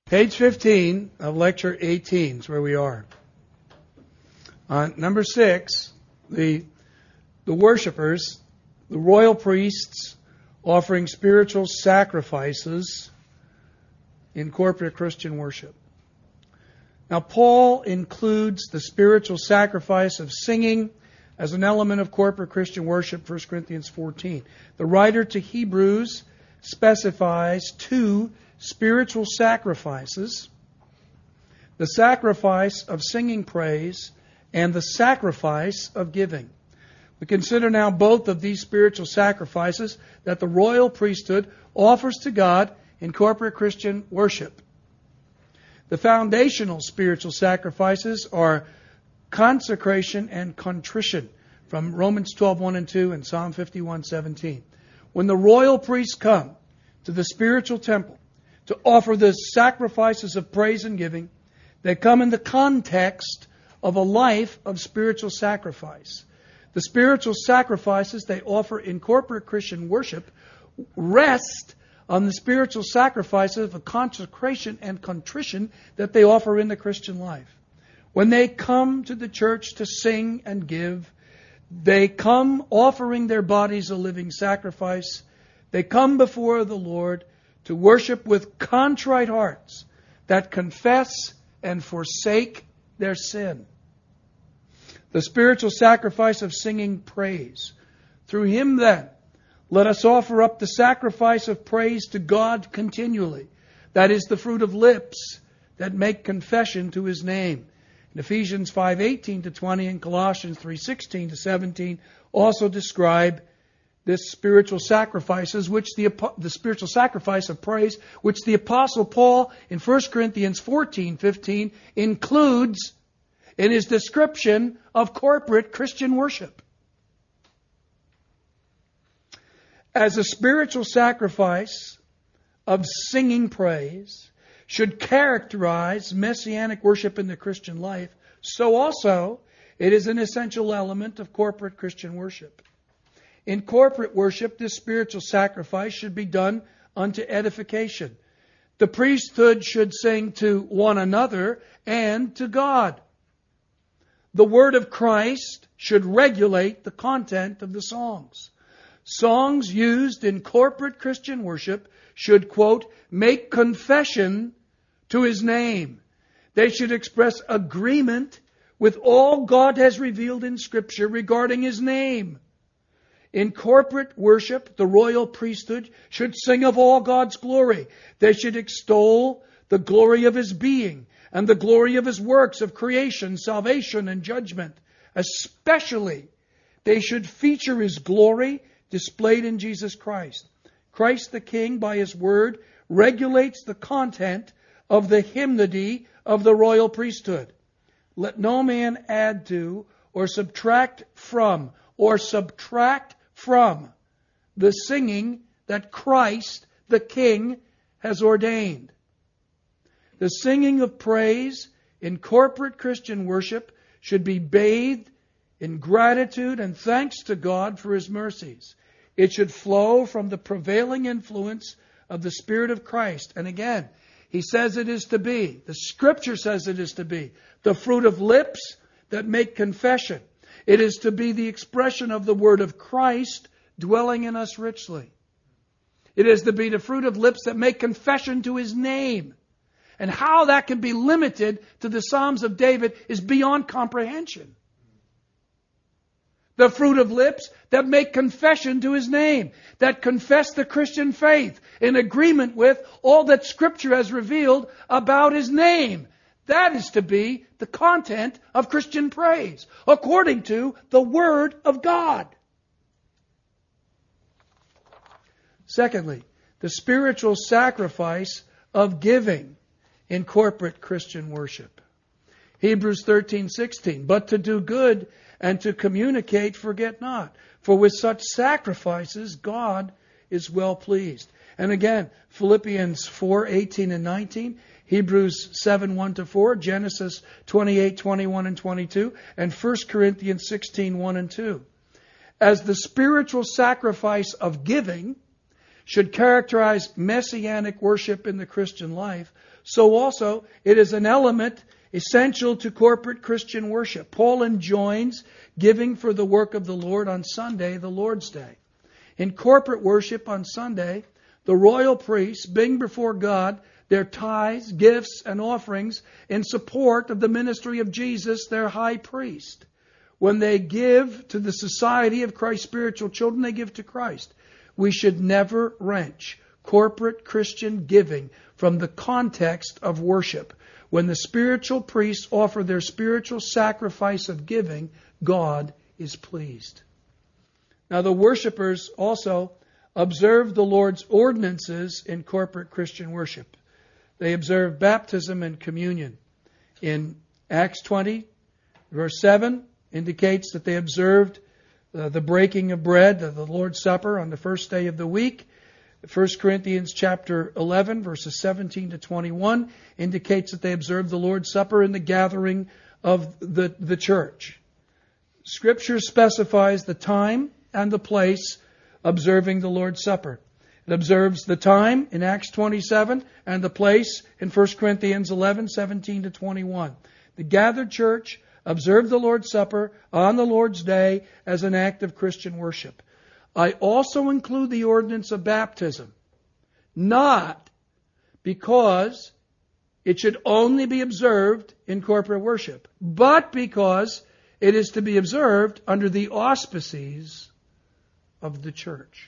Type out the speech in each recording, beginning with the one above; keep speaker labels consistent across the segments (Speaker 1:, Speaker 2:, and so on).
Speaker 1: Page 15 of Lecture 18 is where we are. Number 6, the worshipers, the royal priests, offering spiritual sacrifices in corporate Christian worship. Now, Paul includes the spiritual sacrifice of singing as an element of corporate Christian worship, 1 Corinthians 14. The writer to Hebrews specifies 2 spiritual sacrifices: the sacrifice of singing praise and the sacrifice of giving. We consider now both of these spiritual sacrifices that the royal priesthood offers to God in corporate Christian worship. The foundational spiritual sacrifices are consecration and contrition, from Romans 12:1 and 2 and Psalm 51:17. When the royal priests come to the spiritual temple to offer the sacrifices of praise and giving, they come in the context of a life of spiritual sacrifice. The spiritual sacrifices they offer in corporate Christian worship rest on the spiritual sacrifices of consecration and contrition that they offer in the Christian life. When they come to the church to sing and give, they come offering their bodies a living sacrifice. They come before the Lord to worship with contrite hearts that confess and forsake their sin. The spiritual sacrifice of singing praise. Through Him then, let us offer up the sacrifice of praise to God continually. That is the fruit of lips that make confession to His name. In Ephesians 5:18-20 and Colossians 3:16-17 also describe this spiritual sacrifices, which the spiritual sacrifice of praise, which the Apostle Paul in 1 Corinthians 14:15 includes in his description of corporate Christian worship. As a spiritual sacrifice of singing praise should characterize messianic worship in the Christian life, so also it is an essential element of corporate Christian worship. In corporate worship, this spiritual sacrifice should be done unto edification. The priesthood should sing to one another and to God. The word of Christ should regulate the content of the songs. Songs used in corporate Christian worship should, quote, make confession to His name. They should express agreement with all God has revealed in Scripture regarding His name. In corporate worship, the royal priesthood should sing of all God's glory. They should extol the glory of His being and the glory of His works of creation, salvation, and judgment. Especially, they should feature His glory displayed in Jesus Christ. Christ the King, by His word, regulates the content of the hymnody of the royal priesthood. Let no man add to or subtract from the singing that Christ the King has ordained. The singing of praise in corporate Christian worship should be bathed in gratitude and thanks to God for His mercies. It should flow from the prevailing influence of the Spirit of Christ. And again, He says it is to be, the Scripture says it is to be, the fruit of lips that make confession. It is to be the expression of the Word of Christ dwelling in us richly. It is to be the fruit of lips that make confession to His name. And how that can be limited to the Psalms of David is beyond comprehension. The fruit of lips that make confession to His name, that confess the Christian faith in agreement with all that Scripture has revealed about His name. That is to be the content of Christian praise, according to the Word of God. Secondly, the spiritual sacrifice of giving in corporate Christian worship. Hebrews 13:16, but to do good and to communicate, forget not. For with such sacrifices, God is well pleased. And again, Philippians 4:18 and 19, Hebrews 7:1-4, Genesis 28:21 and 22, and 1 Corinthians 16:1 and 2. As the spiritual sacrifice of giving should characterize messianic worship in the Christian life, so also it is an element essential to corporate Christian worship. Paul enjoins giving for the work of the Lord on Sunday, the Lord's Day. In corporate worship on Sunday, the royal priests bring before God their tithes, gifts, and offerings in support of the ministry of Jesus, their high priest. When they give to the society of Christ's spiritual children, they give to Christ. We should never wrench corporate Christian giving from the context of worship. When the spiritual priests offer their spiritual sacrifice of giving, God is pleased. Now the worshipers also observe the Lord's ordinances in corporate Christian worship. They observe baptism and communion. In Acts 20, verse 7, indicates that they observed the breaking of bread, the Lord's Supper, on the first day of the week. 1 Corinthians chapter 11, verses 17 to 21, indicates that they observed the Lord's Supper in the gathering of the church. Scripture specifies the time and the place observing the Lord's Supper. It observes the time in Acts 27 and the place in 1 Corinthians 11, 17 to 21. The gathered church observed the Lord's Supper on the Lord's Day as an act of Christian worship. I also include the ordinance of baptism, not because it should only be observed in corporate worship, but because it is to be observed under the auspices of the church.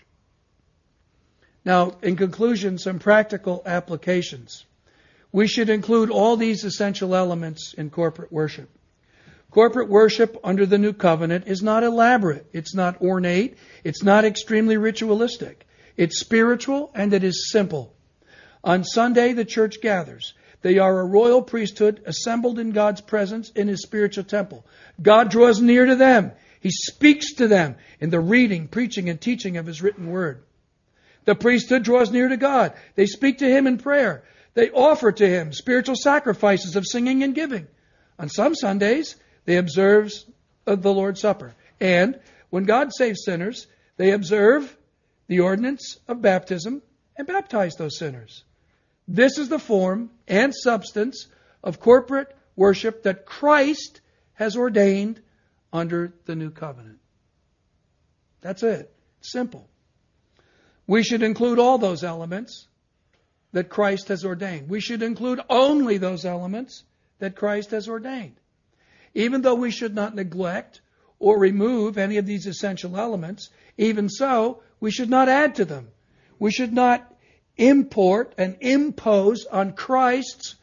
Speaker 1: Now, in conclusion, some practical applications. We should include all these essential elements in corporate worship. Corporate worship under the New Covenant is not elaborate. It's not ornate. It's not extremely ritualistic. It's spiritual and it is simple. On Sunday, the church gathers. They are a royal priesthood assembled in God's presence in His spiritual temple. God draws near to them. He speaks to them in the reading, preaching, and teaching of His written word. The priesthood draws near to God. They speak to Him in prayer. They offer to Him spiritual sacrifices of singing and giving. On some Sundays, they observe the Lord's Supper. And when God saves sinners, they observe the ordinance of baptism and baptize those sinners. This is the form and substance of corporate worship that Christ has ordained under the New Covenant. That's it. Simple. We should include all those elements that Christ has ordained. We should include only those elements that Christ has ordained. Even though we should not neglect or remove any of these essential elements, even so, we should not add to them. We should not import and impose on Christ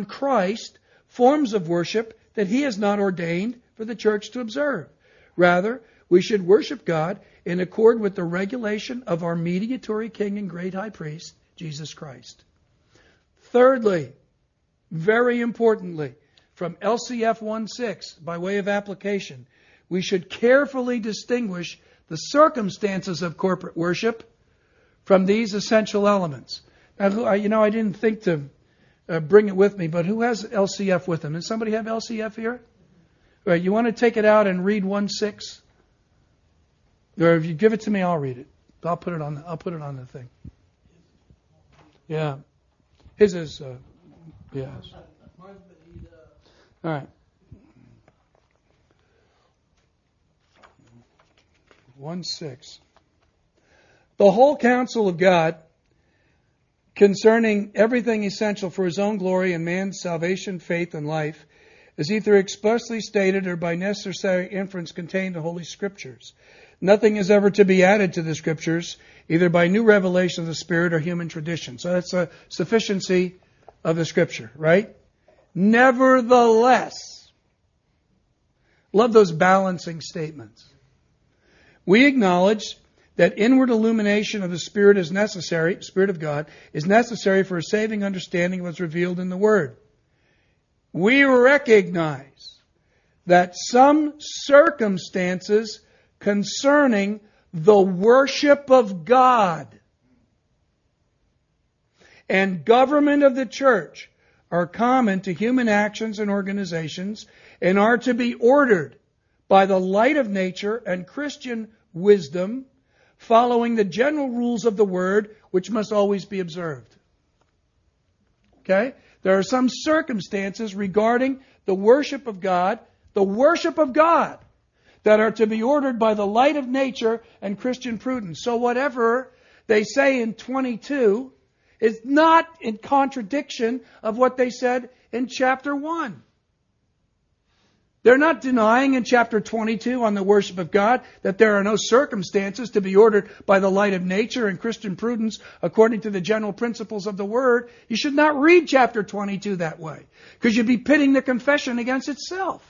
Speaker 1: forms of worship that He has not ordained for the church to observe. Rather, we should worship God in accord with the regulation of our mediatory King and great High Priest, Jesus Christ. Thirdly, very importantly, from LCF 1:6, by way of application, we should carefully distinguish the circumstances of corporate worship from these essential elements. Now, I didn't think to bring it with me, but who has LCF with them? Does somebody have LCF here? All right, you want to take it out and read 1:6? Or if you give it to me, I'll read it. I'll put it on the thing. Yeah. His is, yes. All right. 1:6. The whole counsel of God concerning everything essential for His own glory and man's salvation, faith, and life is either expressly stated or by necessary inference contained in the Holy Scriptures. Nothing is ever to be added to the Scriptures, either by new revelation of the Spirit or human tradition. So that's a sufficiency of the Scripture, right? Nevertheless, love those balancing statements. We acknowledge that inward illumination of the Spirit is necessary, Spirit of God, is necessary for a saving understanding of what's revealed in the Word. We recognize that some circumstances concerning the worship of God and government of the church are common to human actions and organizations and are to be ordered by the light of nature and Christian wisdom following the general rules of the Word, which must always be observed. Okay? There are some circumstances regarding the worship of God, that are to be ordered by the light of nature and Christian prudence. So whatever they say in 22 is not in contradiction of what they said in chapter 1. They're not denying in chapter 22 on the worship of God that there are no circumstances to be ordered by the light of nature and Christian prudence according to the general principles of the Word. You should not read chapter 22 that way, because you'd be pitting the confession against itself.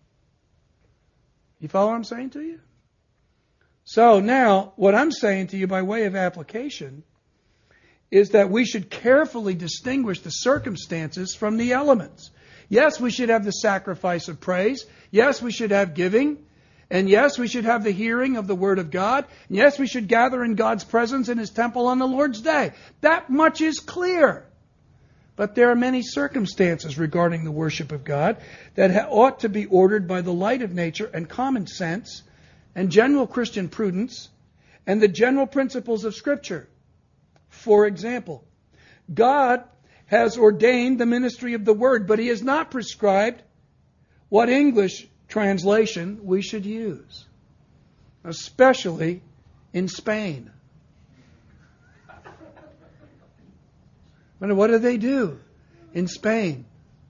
Speaker 1: You follow what I'm saying to you? So now, what I'm saying to you by way of application is that we should carefully distinguish the circumstances from the elements. Yes, we should have the sacrifice of praise. Yes, we should have giving. And yes, we should have the hearing of the Word of God. And yes, we should gather in God's presence in His temple on the Lord's day. That much is clear. But there are many circumstances regarding the worship of God that ought to be ordered by the light of nature and common sense and general Christian prudence and the general principles of Scripture. For example, God has ordained the ministry of the Word, but He has not prescribed what English translation we should use, especially in Spain. What do they do in Spain?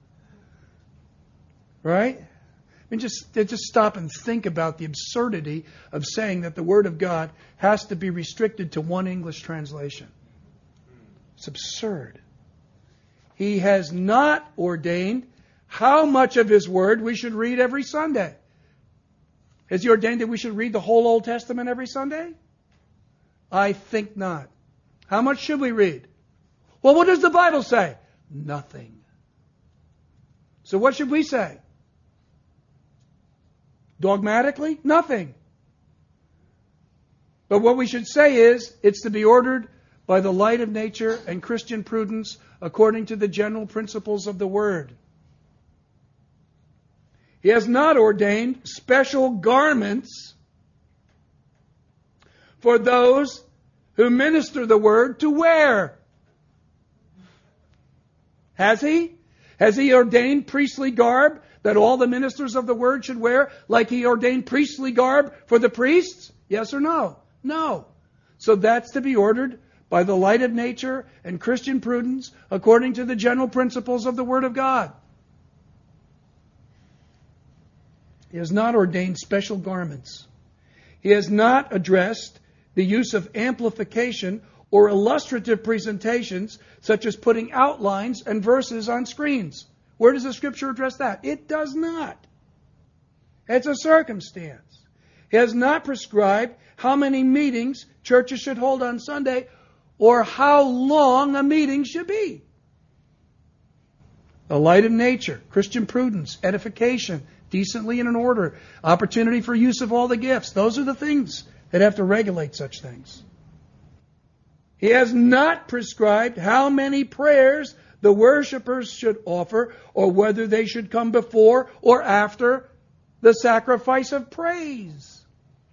Speaker 1: Right? And just stop and think about the absurdity of saying that the Word of God has to be restricted to one English translation. It's absurd. He has not ordained how much of His Word we should read every Sunday. Has He ordained that we should read the whole Old Testament every Sunday? I think not. How much should we read? Well, what does the Bible say? Nothing. So what should we say? Dogmatically? Nothing. But what we should say is, it's to be ordered by the light of nature and Christian prudence according to the general principles of the Word. He has not ordained special garments for those who minister the Word to wear. Has He? Has He ordained priestly garb that all the ministers of the Word should wear, like He ordained priestly garb for the priests? Yes or no? No. So that's to be ordered by the light of nature and Christian prudence according to the general principles of the Word of God. He has not ordained special garments. He has not addressed the use of amplification or illustrative presentations, such as putting outlines and verses on screens. Where does the Scripture address that? It does not. It's a circumstance. He has not prescribed how many meetings churches should hold on Sunday or how long a meeting should be. The light of nature, Christian prudence, edification, decently and in order, opportunity for use of all the gifts. Those are the things that have to regulate such things. He has not prescribed how many prayers the worshipers should offer or whether they should come before or after the sacrifice of praise.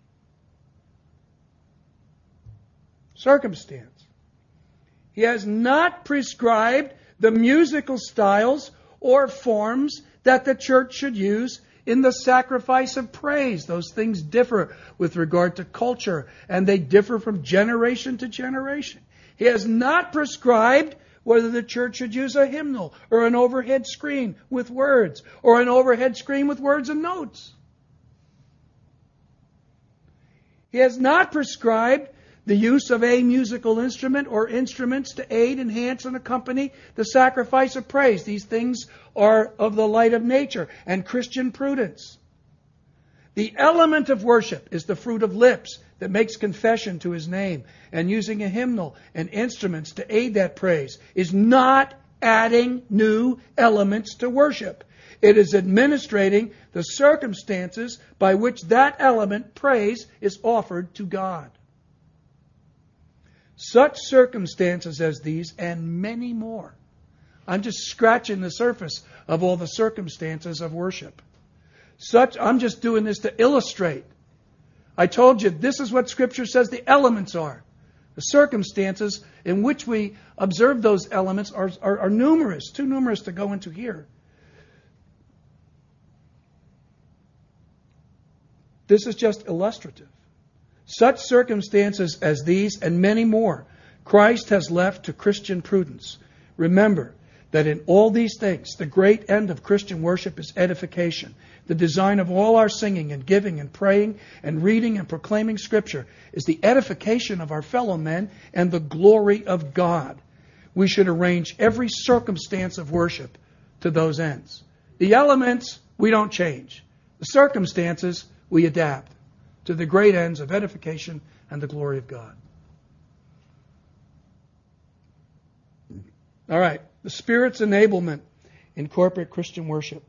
Speaker 1: Circumstance. He has not prescribed the musical styles or forms that the church should use in the sacrifice of praise. Those things differ with regard to culture, and they differ from generation to generation. He has not prescribed whether the church should use a hymnal or an overhead screen with words, or an overhead screen with words and notes. He has not prescribed the use of a musical instrument or instruments to aid, enhance, and accompany the sacrifice of praise. These things are of the light of nature and Christian prudence. The element of worship is the fruit of lips that makes confession to His name, and using a hymnal and instruments to aid that praise is not adding new elements to worship. It is administrating the circumstances by which that element, praise, is offered to God. Such circumstances as these and many more. I'm just scratching the surface of all the circumstances of worship. I'm just doing this to illustrate I told you this is what Scripture says the elements are. The circumstances in which we observe those elements are numerous, too numerous to go into here. This is just illustrative. Such circumstances as these and many more, Christ has left to Christian prudence. Remember that in all these things, the great end of Christian worship is edification. The design of all our singing and giving and praying and reading and proclaiming Scripture is the edification of our fellow men and the glory of God. We should arrange every circumstance of worship to those ends. The elements, we don't change. The circumstances, we adapt to the great ends of edification and the glory of God. All right, the Spirit's enablement in corporate Christian worship.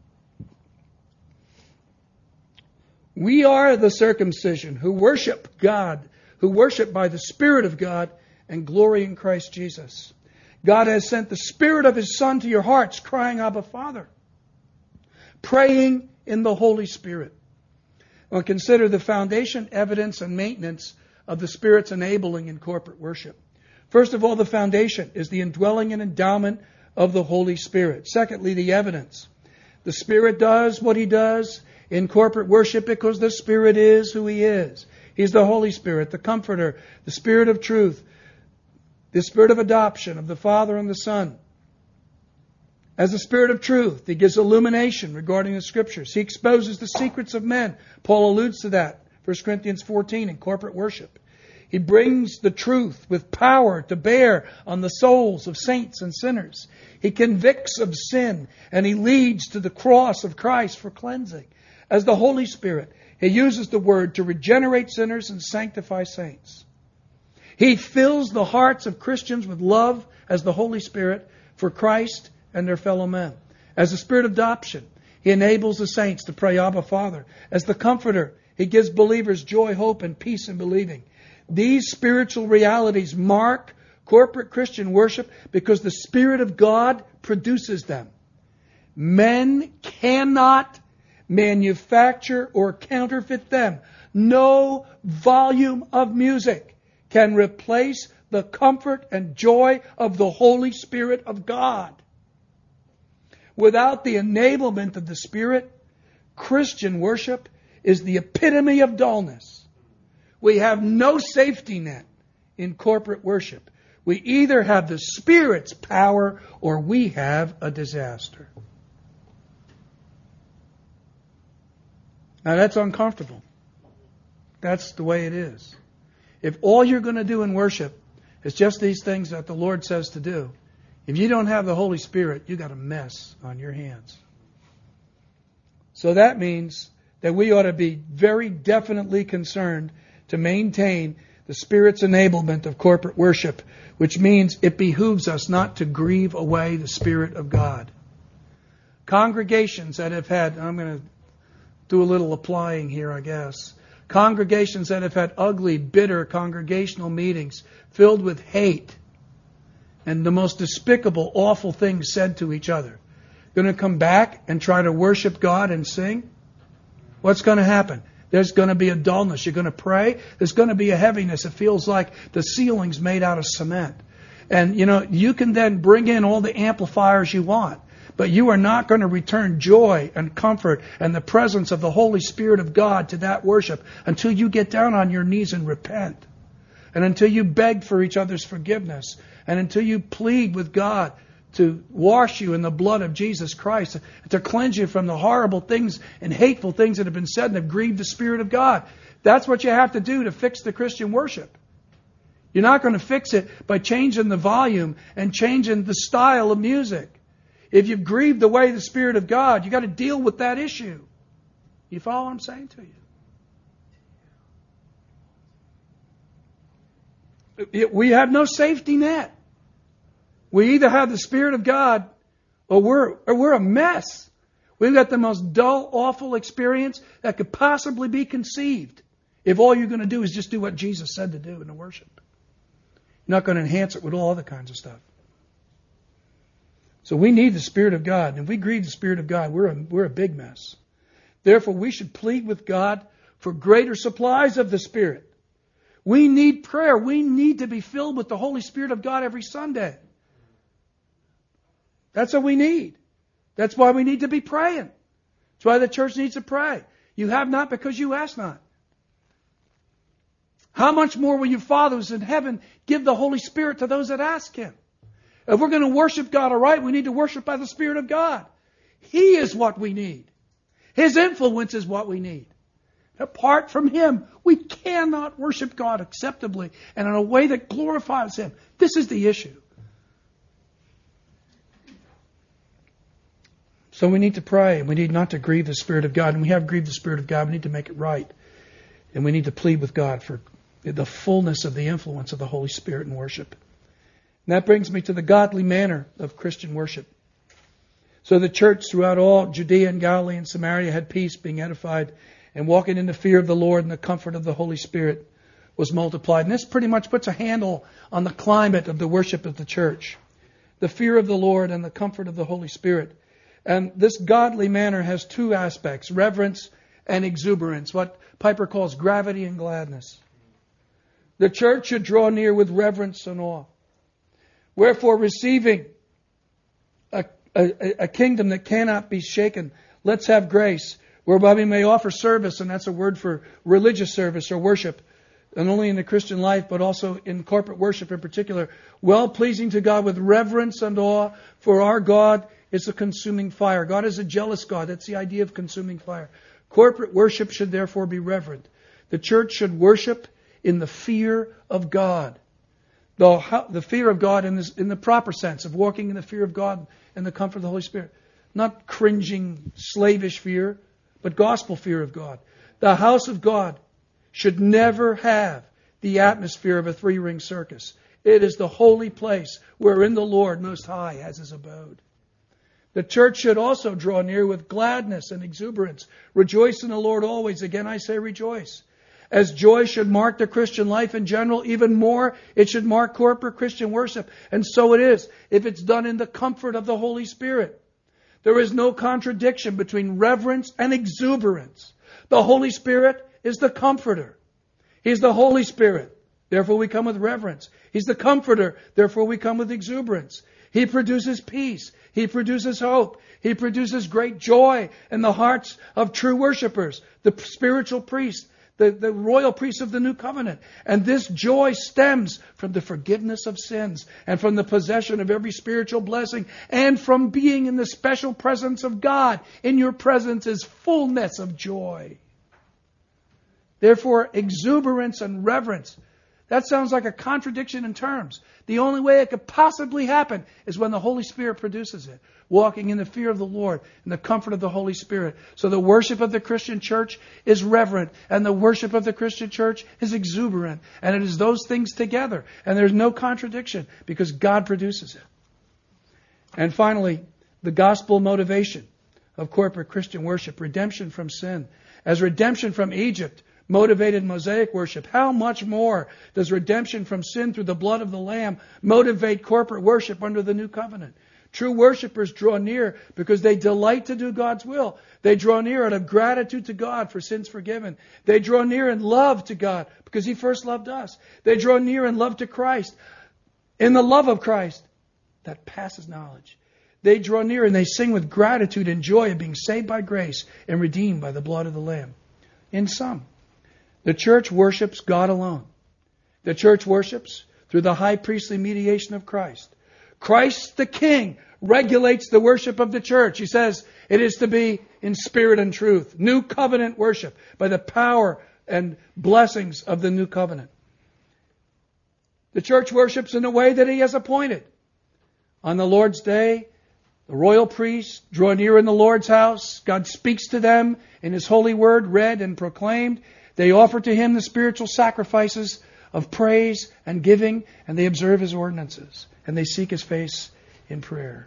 Speaker 1: We are the circumcision who worship God, who worship by the Spirit of God and glory in Christ Jesus. God has sent the Spirit of His Son to your hearts, crying, Abba, Father. Praying in the Holy Spirit. Well, consider the foundation, evidence, and maintenance of the Spirit's enabling in corporate worship. First of all, the foundation is the indwelling and endowment of the Holy Spirit. Secondly, the evidence. The Spirit does what He does in corporate worship because the Spirit is who He is. He's the Holy Spirit, the Comforter, the Spirit of truth, the Spirit of adoption of the Father and the Son. As the Spirit of truth, He gives illumination regarding the Scriptures. He exposes the secrets of men. Paul alludes to that, 1 Corinthians 14, in corporate worship. He brings the truth with power to bear on the souls of saints and sinners. He convicts of sin, and He leads to the cross of Christ for cleansing. As the Holy Spirit, He uses the Word to regenerate sinners and sanctify saints. He fills the hearts of Christians with love as the Holy Spirit for Christ and their fellow men. As the Spirit of adoption, He enables the saints to pray, Abba, Father. As the Comforter, He gives believers joy, hope, and peace in believing. These spiritual realities mark corporate Christian worship because the Spirit of God produces them. Men cannot manufacture or counterfeit them. No volume of music can replace the comfort and joy of the Holy Spirit of God. Without the enablement of the Spirit, Christian worship is the epitome of dullness. We have no safety net in corporate worship. We either have the Spirit's power or we have a disaster. Now that's uncomfortable. That's the way it is. If all you're going to do in worship is just these things that the Lord says to do, if you don't have the Holy Spirit, you got a mess on your hands. So that means that we ought to be very definitely concerned to maintain the Spirit's enablement of corporate worship, which means it behooves us not to grieve away the Spirit of God. Congregations that have had, I'm going to do a little applying here, I guess. Congregations that have had ugly, bitter congregational meetings filled with hate and the most despicable, awful things said to each other. Going to come back and try to worship God and sing? What's going to happen? There's going to be a dullness. You're going to pray. There's going to be a heaviness. It feels like the ceiling's made out of cement. And, you can then bring in all the amplifiers you want. But you are not going to return joy and comfort and the presence of the Holy Spirit of God to that worship until you get down on your knees and repent. And until you beg for each other's forgiveness. And until you plead with God to wash you in the blood of Jesus Christ. To cleanse you from the horrible things and hateful things that have been said and have grieved the Spirit of God. That's what you have to do to fix the Christian worship. You're not going to fix it by changing the volume and changing the style of music. If you've grieved away the Spirit of God, you've got to deal with that issue. You follow what I'm saying to you? We have no safety net. We either have the Spirit of God or we're a mess. We've got the most dull, awful experience that could possibly be conceived if all you're going to do is just do what Jesus said to do in the worship. You're not going to enhance it with all other kinds of stuff. So we need the Spirit of God. And if we grieve the Spirit of God, we're a big mess. Therefore, we should plead with God for greater supplies of the Spirit. We need prayer. We need to be filled with the Holy Spirit of God every Sunday. That's what we need. That's why we need to be praying. That's why the church needs to pray. You have not because you ask not. How much more will your Father who's in heaven give the Holy Spirit to those that ask Him? If we're going to worship God aright, we need to worship by the Spirit of God. He is what we need. His influence is what we need. Apart from Him, we cannot worship God acceptably and in a way that glorifies Him. This is the issue. So we need to pray, and we need not to grieve the Spirit of God. And we have grieved the Spirit of God. We need to make it right. And we need to plead with God for the fullness of the influence of the Holy Spirit in worship. And that brings me to the godly manner of Christian worship. So the church throughout all Judea and Galilee and Samaria had peace, being edified, and walking in the fear of the Lord and the comfort of the Holy Spirit was multiplied. And this pretty much puts a handle on the climate of the worship of the church. The fear of the Lord and the comfort of the Holy Spirit. And this godly manner has two aspects, reverence and exuberance, what Piper calls gravity and gladness. The church should draw near with reverence and awe. Wherefore, receiving a kingdom that cannot be shaken, let's have grace, whereby we may offer service, and that's a word for religious service or worship, not only in the Christian life, but also in corporate worship in particular, well-pleasing to God with reverence and awe, for our God is a consuming fire. God is a jealous God. That's the idea of consuming fire. Corporate worship should therefore be reverent. The church should worship in the fear of God. The fear of God in the proper sense of walking in the fear of God and the comfort of the Holy Spirit. Not cringing, slavish fear, but gospel fear of God. The house of God should never have the atmosphere of a three-ring circus. It is the holy place wherein the Lord Most High has His abode. The church should also draw near with gladness and exuberance. Rejoice in the Lord always. Again, I say rejoice. As joy should mark the Christian life in general, even more, it should mark corporate Christian worship. And so it is, if it's done in the comfort of the Holy Spirit. There is no contradiction between reverence and exuberance. The Holy Spirit is the comforter. He's the Holy Spirit. Therefore we come with reverence. He's the comforter. Therefore we come with exuberance. He produces peace. He produces hope. He produces great joy in the hearts of true worshipers, the spiritual priests, the royal priests of the new covenant. And this joy stems from the forgiveness of sins and from the possession of every spiritual blessing and from being in the special presence of God. In your presence is fullness of joy. Therefore, exuberance and reverence. That sounds like a contradiction in terms. The only way it could possibly happen is when the Holy Spirit produces it. Walking in the fear of the Lord and the comfort of the Holy Spirit. So the worship of the Christian church is reverent and the worship of the Christian church is exuberant. And it is those things together. And there's no contradiction because God produces it. And finally, the gospel motivation of corporate Christian worship. Redemption from sin. As redemption from Egypt motivated Mosaic worship, how much more does redemption from sin through the blood of the Lamb motivate corporate worship under the new covenant? True worshipers draw near because they delight to do God's will. They draw near out of gratitude to God for sins forgiven. They draw near in love to God because He first loved us. They draw near in love to Christ, in the love of Christ that passes knowledge. They draw near and they sing with gratitude and joy of being saved by grace and redeemed by the blood of the Lamb. In sum, the church worships God alone. The church worships through the high priestly mediation of Christ. Christ the King regulates the worship of the church. He says it is to be in spirit and truth. New covenant worship by the power and blessings of the new covenant. The church worships in the way that He has appointed. On the Lord's day, the royal priests draw near in the Lord's house. God speaks to them in His holy word, read and proclaimed. They offer to Him the spiritual sacrifices of praise and giving, and they observe His ordinances, and they seek His face in prayer.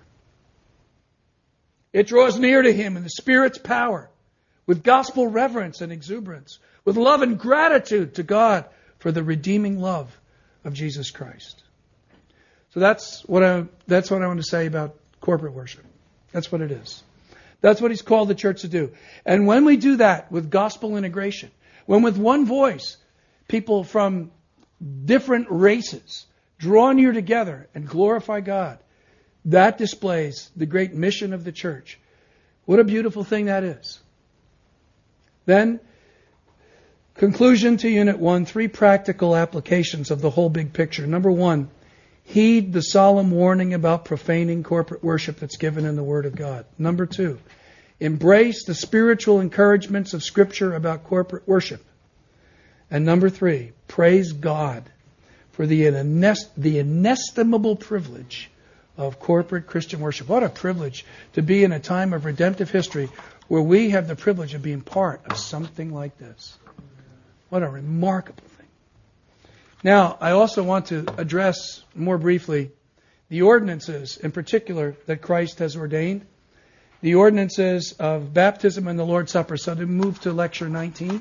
Speaker 1: It draws near to Him in the Spirit's power, with gospel reverence and exuberance, with love and gratitude to God for the redeeming love of Jesus Christ. So that's what I want to say about corporate worship. That's what it is. That's what He's called the church to do. And when we do that with gospel integration, When with one voice, people from different races draw near together and glorify God, that displays the great mission of the church. What a beautiful thing that is. Then, conclusion to Unit 1, 3 practical applications of the whole big picture. Number 1, heed the solemn warning about profaning corporate worship that's given in the Word of God. Number 2, embrace the spiritual encouragements of Scripture about corporate worship. And number 3, praise God for the inestimable privilege of corporate Christian worship. What a privilege to be in a time of redemptive history where we have the privilege of being part of something like this. What a remarkable thing. Now, I also want to address more briefly the ordinances in particular that Christ has ordained. The ordinances of baptism and the Lord's Supper. So to move to lecture 19.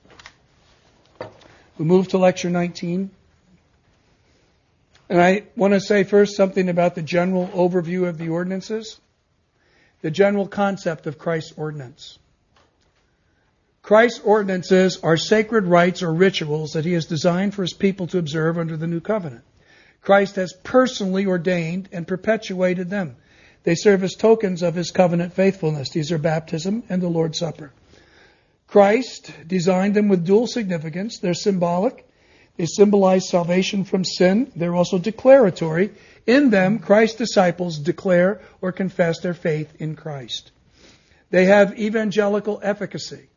Speaker 1: We move to lecture 19. And I want to say first something about the general overview of the ordinances. The general concept of Christ's ordinance. Christ's ordinances are sacred rites or rituals that He has designed for His people to observe under the new covenant. Christ has personally ordained and perpetuated them. They serve as tokens of His covenant faithfulness. These are baptism and the Lord's Supper. Christ designed them with dual significance. They're symbolic. They symbolize salvation from sin. They're also declaratory. In them, Christ's disciples declare or confess their faith in Christ. They have evangelical efficacy.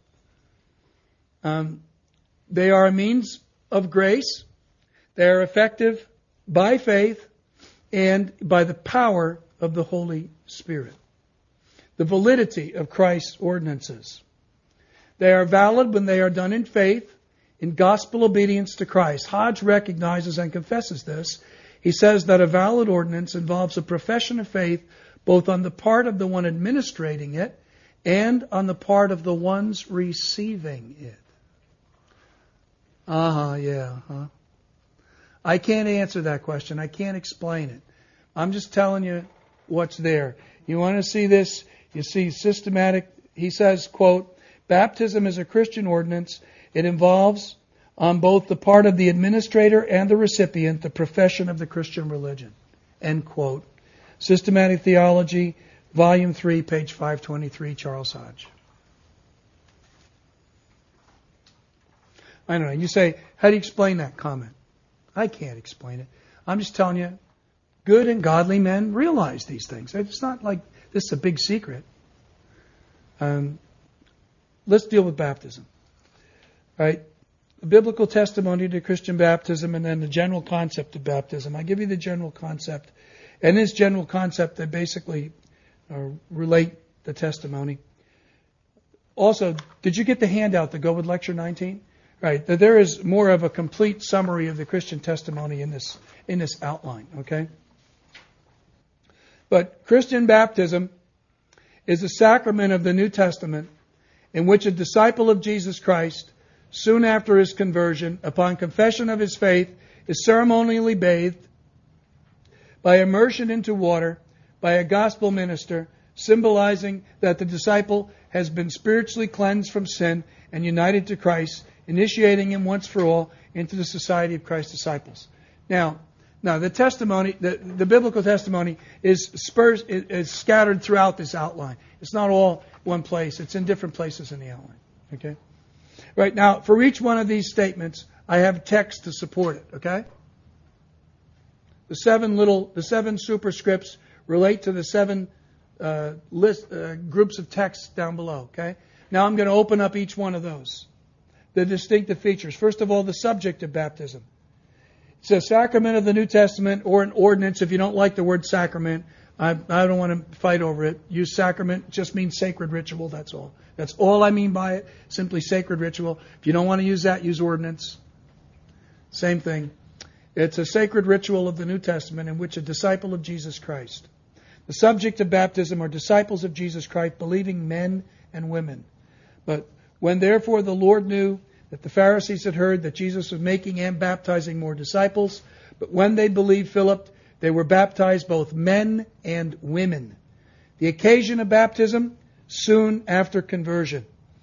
Speaker 1: They are a means of grace. They are effective by faith and by the power of the Holy Spirit. The validity of Christ's ordinances. They are valid when they are done in faith, in gospel obedience to Christ. Hodge recognizes and confesses this. He says that a valid ordinance involves a profession of faith both on the part of the one administrating it and on the part of the ones receiving it. I can't answer that question. I can't explain it. I'm just telling you what's there. You want to see this? You see systematic. He says, quote, baptism is a Christian ordinance. It involves, on both the part of the administrator and the recipient, the profession of the Christian religion. End quote. Systematic Theology, Volume 3, page 523, Charles Hodge. I don't know. You say, how do you explain that comment? I can't explain it. I'm just telling you, good and godly men realize these things. It's not like this is a big secret. Let's deal with baptism. Right? The biblical testimony to Christian baptism and then the general concept of baptism. I give you the general concept. And this general concept that basically relate the testimony. Also, did you get the handout to go with lecture 19? Right. That there is more of a complete summary of the Christian testimony in this outline. Okay? But Christian baptism is a sacrament of the New Testament in which a disciple of Jesus Christ, soon after his conversion, upon confession of his faith, is ceremonially bathed by immersion into water by a gospel minister, symbolizing that the disciple has been spiritually cleansed from sin and united to Christ, initiating him once for all into the society of Christ's disciples. Now the testimony, the biblical testimony is scattered throughout this outline. It's not all one place. It's in different places in the outline. Okay? Right, now, for each one of these statements, I have text to support it. Okay? The seven superscripts relate to the seven groups of text down below. Okay? Now I'm going to open up each one of those. The distinctive features. First of all, the subject of baptism. It's a sacrament of the New Testament or an ordinance. If you don't like the word sacrament, I don't want to fight over it. Use sacrament. It just means sacred ritual. That's all. That's all I mean by it. Simply sacred ritual. If you don't want to use that, use ordinance. Same thing. It's a sacred ritual of the New Testament in which a disciple of Jesus Christ. The subject of baptism are disciples of Jesus Christ, believing men and women. But when therefore the Lord knew that the Pharisees had heard that Jesus was making and baptizing more disciples, but when they believed Philip, they were baptized both men and women. The occasion of baptism, soon after conversion.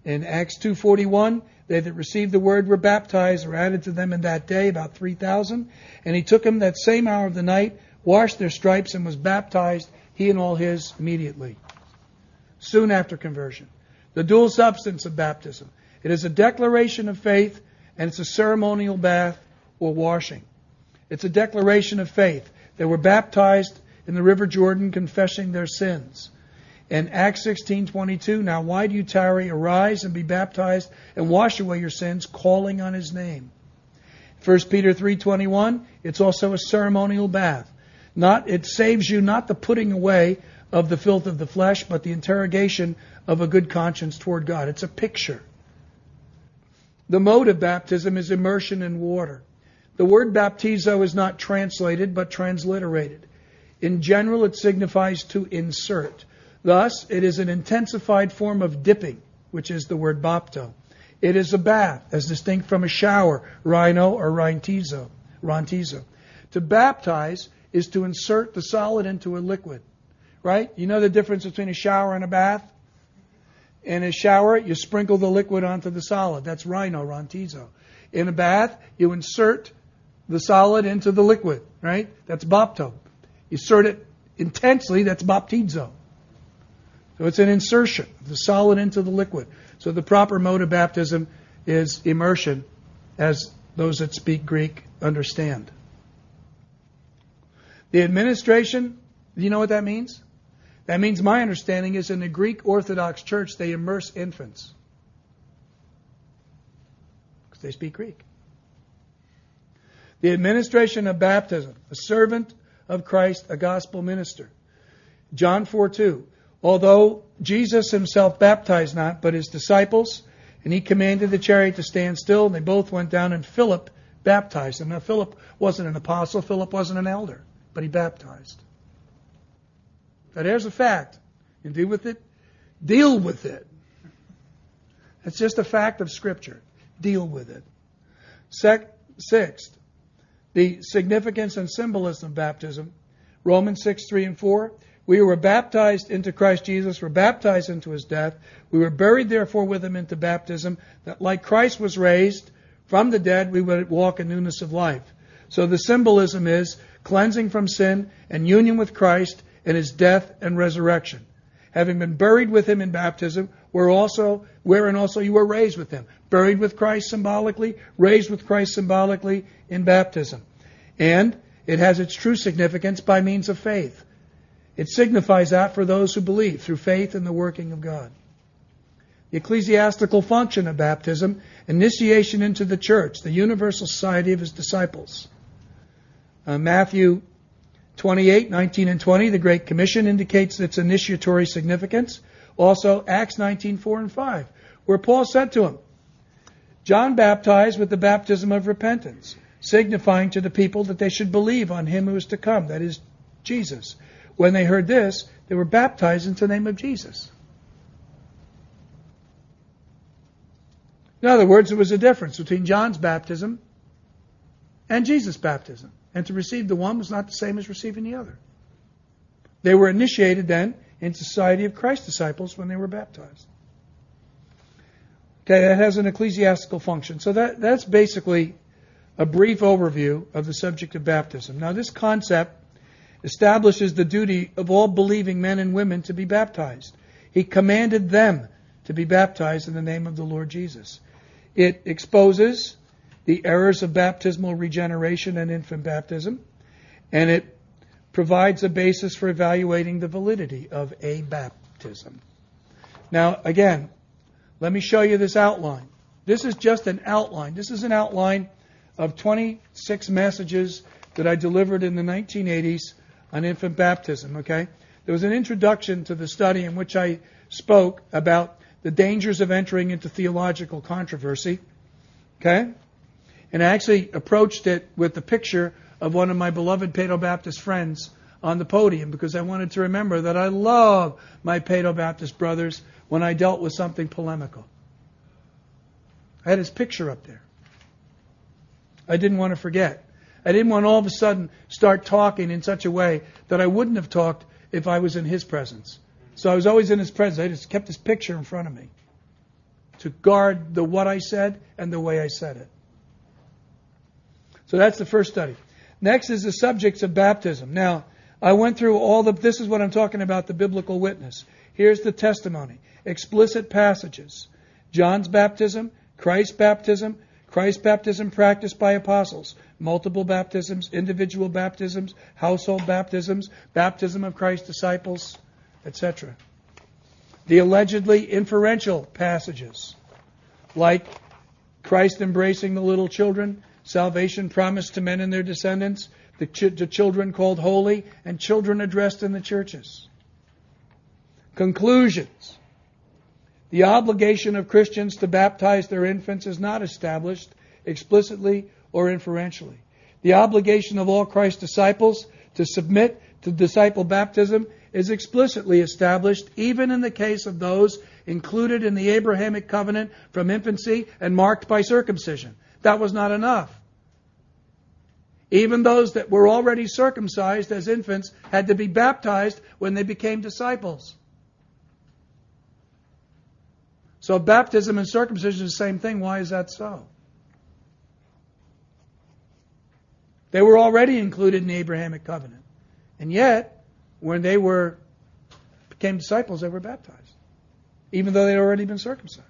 Speaker 1: In Acts 2:41, they that received the word were baptized, or added to them in that day, about 3,000. And he took them that same hour of the night, washed their stripes, and was baptized, he and all his, immediately. Soon after conversion. The dual substance of baptism. It is a declaration of faith, and it's a ceremonial bath or washing. It's a declaration of faith. They were baptized in the River Jordan, confessing their sins. In Acts 16:22, now why do you tarry? Arise and be baptized and wash away your sins, calling on his name. 1 Peter 3:21, it's also a ceremonial bath. It saves you not the putting away of the filth of the flesh, but the interrogation of a good conscience toward God. It's a picture. The mode of baptism is immersion in water. The word baptizo is not translated, but transliterated. In general, it signifies to insert. Thus, it is an intensified form of dipping, which is the word bapto. It is a bath, as distinct from a shower, rhino or rantizo. To baptize is to insert the solid into a liquid, right? You know the difference between a shower and a bath? In a shower, you sprinkle the liquid onto the solid. That's rhino, rantizo. In a bath, you insert the solid into the liquid, right? That's bapto. You insert it intensely, that's baptizo. So it's an insertion of the solid into the liquid. So the proper mode of baptism is immersion, as those that speak Greek understand. The administration, do you know what that means? That means, my understanding is, in the Greek Orthodox Church, they immerse infants. Because they speak Greek. The administration of baptism, a servant of Christ, a gospel minister. John 4:2. Although Jesus himself baptized not, but his disciples, and he commanded the chariot to stand still, and they both went down, and Philip baptized them. Now, Philip wasn't an apostle, Philip wasn't an elder, but he baptized. Now, there's a fact. You deal with it? Deal with it. It's just a fact of Scripture. Deal with it. Sixth, the significance and symbolism of baptism. Romans 6:3-4. We were baptized into Christ Jesus, were baptized into his death. We were buried therefore with him into baptism, that like Christ was raised from the dead, we would walk in newness of life. So the symbolism is cleansing from sin and union with Christ in his death and resurrection. Having been buried with him in baptism, wherein also you were raised with him. Buried with Christ symbolically, raised with Christ symbolically in baptism. And it has its true significance by means of faith. It signifies that for those who believe, through faith in the working of God. The ecclesiastical function of baptism, initiation into the church, the universal society of his disciples. Matthew 28:19-20, the Great Commission, indicates its initiatory significance. Also, Acts 19:4-5, where Paul said to him, John baptized with the baptism of repentance, signifying to the people that they should believe on him who is to come, that is, Jesus. When they heard this, they were baptized into the name of Jesus. In other words, there was a difference between John's baptism and Jesus' baptism. And to receive the one was not the same as receiving the other. They were initiated then in society of Christ's disciples when they were baptized. Okay, that has an ecclesiastical function. So that's basically a brief overview of the subject of baptism. Now, this concept establishes the duty of all believing men and women to be baptized. He commanded them to be baptized in the name of the Lord Jesus. It exposes the errors of baptismal regeneration and infant baptism, and it provides a basis for evaluating the validity of a baptism. Now, again, let me show you this outline. This is just an outline. This is an outline of 26 messages that I delivered in the 1980s on infant baptism, okay? There was an introduction to the study in which I spoke about the dangers of entering into theological controversy, okay? And I actually approached it with the picture of one of my beloved Paedo-Baptist friends on the podium, because I wanted to remember that I love my Paedo-Baptist brothers when I dealt with something polemical. I had his picture up there. I didn't want to forget. I didn't want to all of a sudden start talking in such a way that I wouldn't have talked if I was in his presence. So I was always in his presence. I just kept his picture in front of me. to guard the what I said and the way I said it. So that's the first study. Next is the subjects of baptism. Now, I went through this is what I'm talking about, the biblical witness. Here's the testimony. Explicit passages. John's baptism, Christ's baptism practiced by apostles, multiple baptisms, individual baptisms, household baptisms, baptism of Christ's disciples, etc. The allegedly inferential passages, like Christ embracing the little children, salvation promised to men and their descendants, the children called holy, and children addressed in the churches. Conclusions. The obligation of Christians to baptize their infants is not established explicitly or inferentially. The obligation of all Christ's disciples to submit to disciple baptism is explicitly established, even in the case of those included in the Abrahamic covenant from infancy and marked by circumcision. That was not enough. Even those that were already circumcised as infants had to be baptized when they became disciples. So baptism and circumcision is the same thing. Why is that so? They were already included in the Abrahamic covenant. And yet, when they became disciples, they were baptized, even though they had already been circumcised.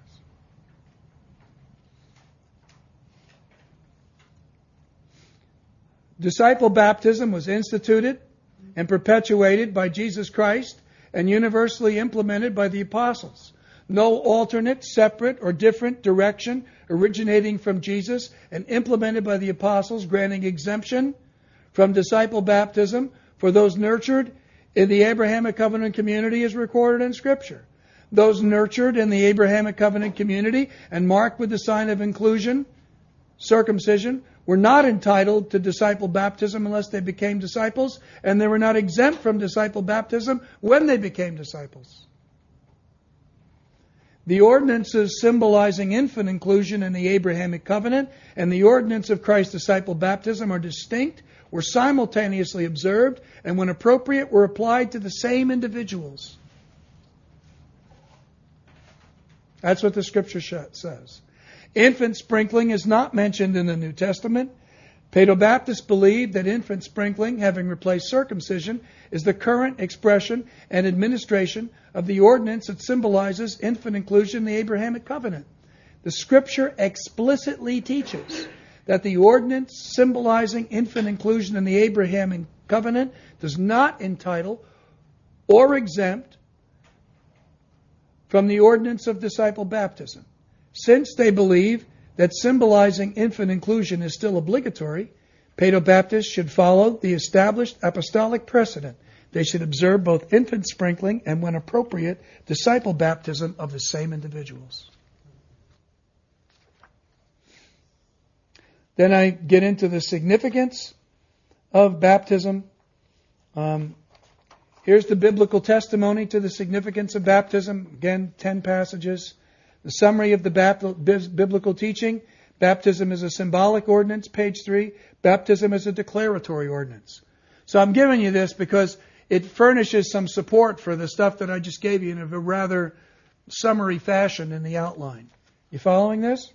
Speaker 1: Disciple baptism was instituted and perpetuated by Jesus Christ and universally implemented by the apostles. No alternate, separate, or different direction originating from Jesus and implemented by the apostles, granting exemption from disciple baptism for those nurtured in the Abrahamic covenant community is recorded in Scripture. Those nurtured in the Abrahamic covenant community and marked with the sign of inclusion, circumcision, were not entitled to disciple baptism unless they became disciples, and they were not exempt from disciple baptism when they became disciples. The ordinances symbolizing infant inclusion in the Abrahamic covenant and the ordinance of Christ's disciple baptism are distinct, were simultaneously observed, and when appropriate were applied to the same individuals. That's what the Scripture says. Infant sprinkling is not mentioned in the New Testament. Paedobaptists believe that infant sprinkling, having replaced circumcision, is the current expression and administration of the ordinance that symbolizes infant inclusion in the Abrahamic covenant. The Scripture explicitly teaches that the ordinance symbolizing infant inclusion in the Abrahamic covenant does not entitle or exempt from the ordinance of disciple baptism. Since they believe that symbolizing infant inclusion is still obligatory, Paedobaptists should follow the established apostolic precedent. They should observe both infant sprinkling and, when appropriate, disciple baptism of the same individuals. Then I get into the significance of baptism. Here's the biblical testimony to the significance of baptism. Again, 10 passages. The summary of the biblical teaching. Baptism is a symbolic ordinance, page 3. Baptism is a declaratory ordinance. So I'm giving you this because it furnishes some support for the stuff that I just gave you in a rather summary fashion in the outline. You following this?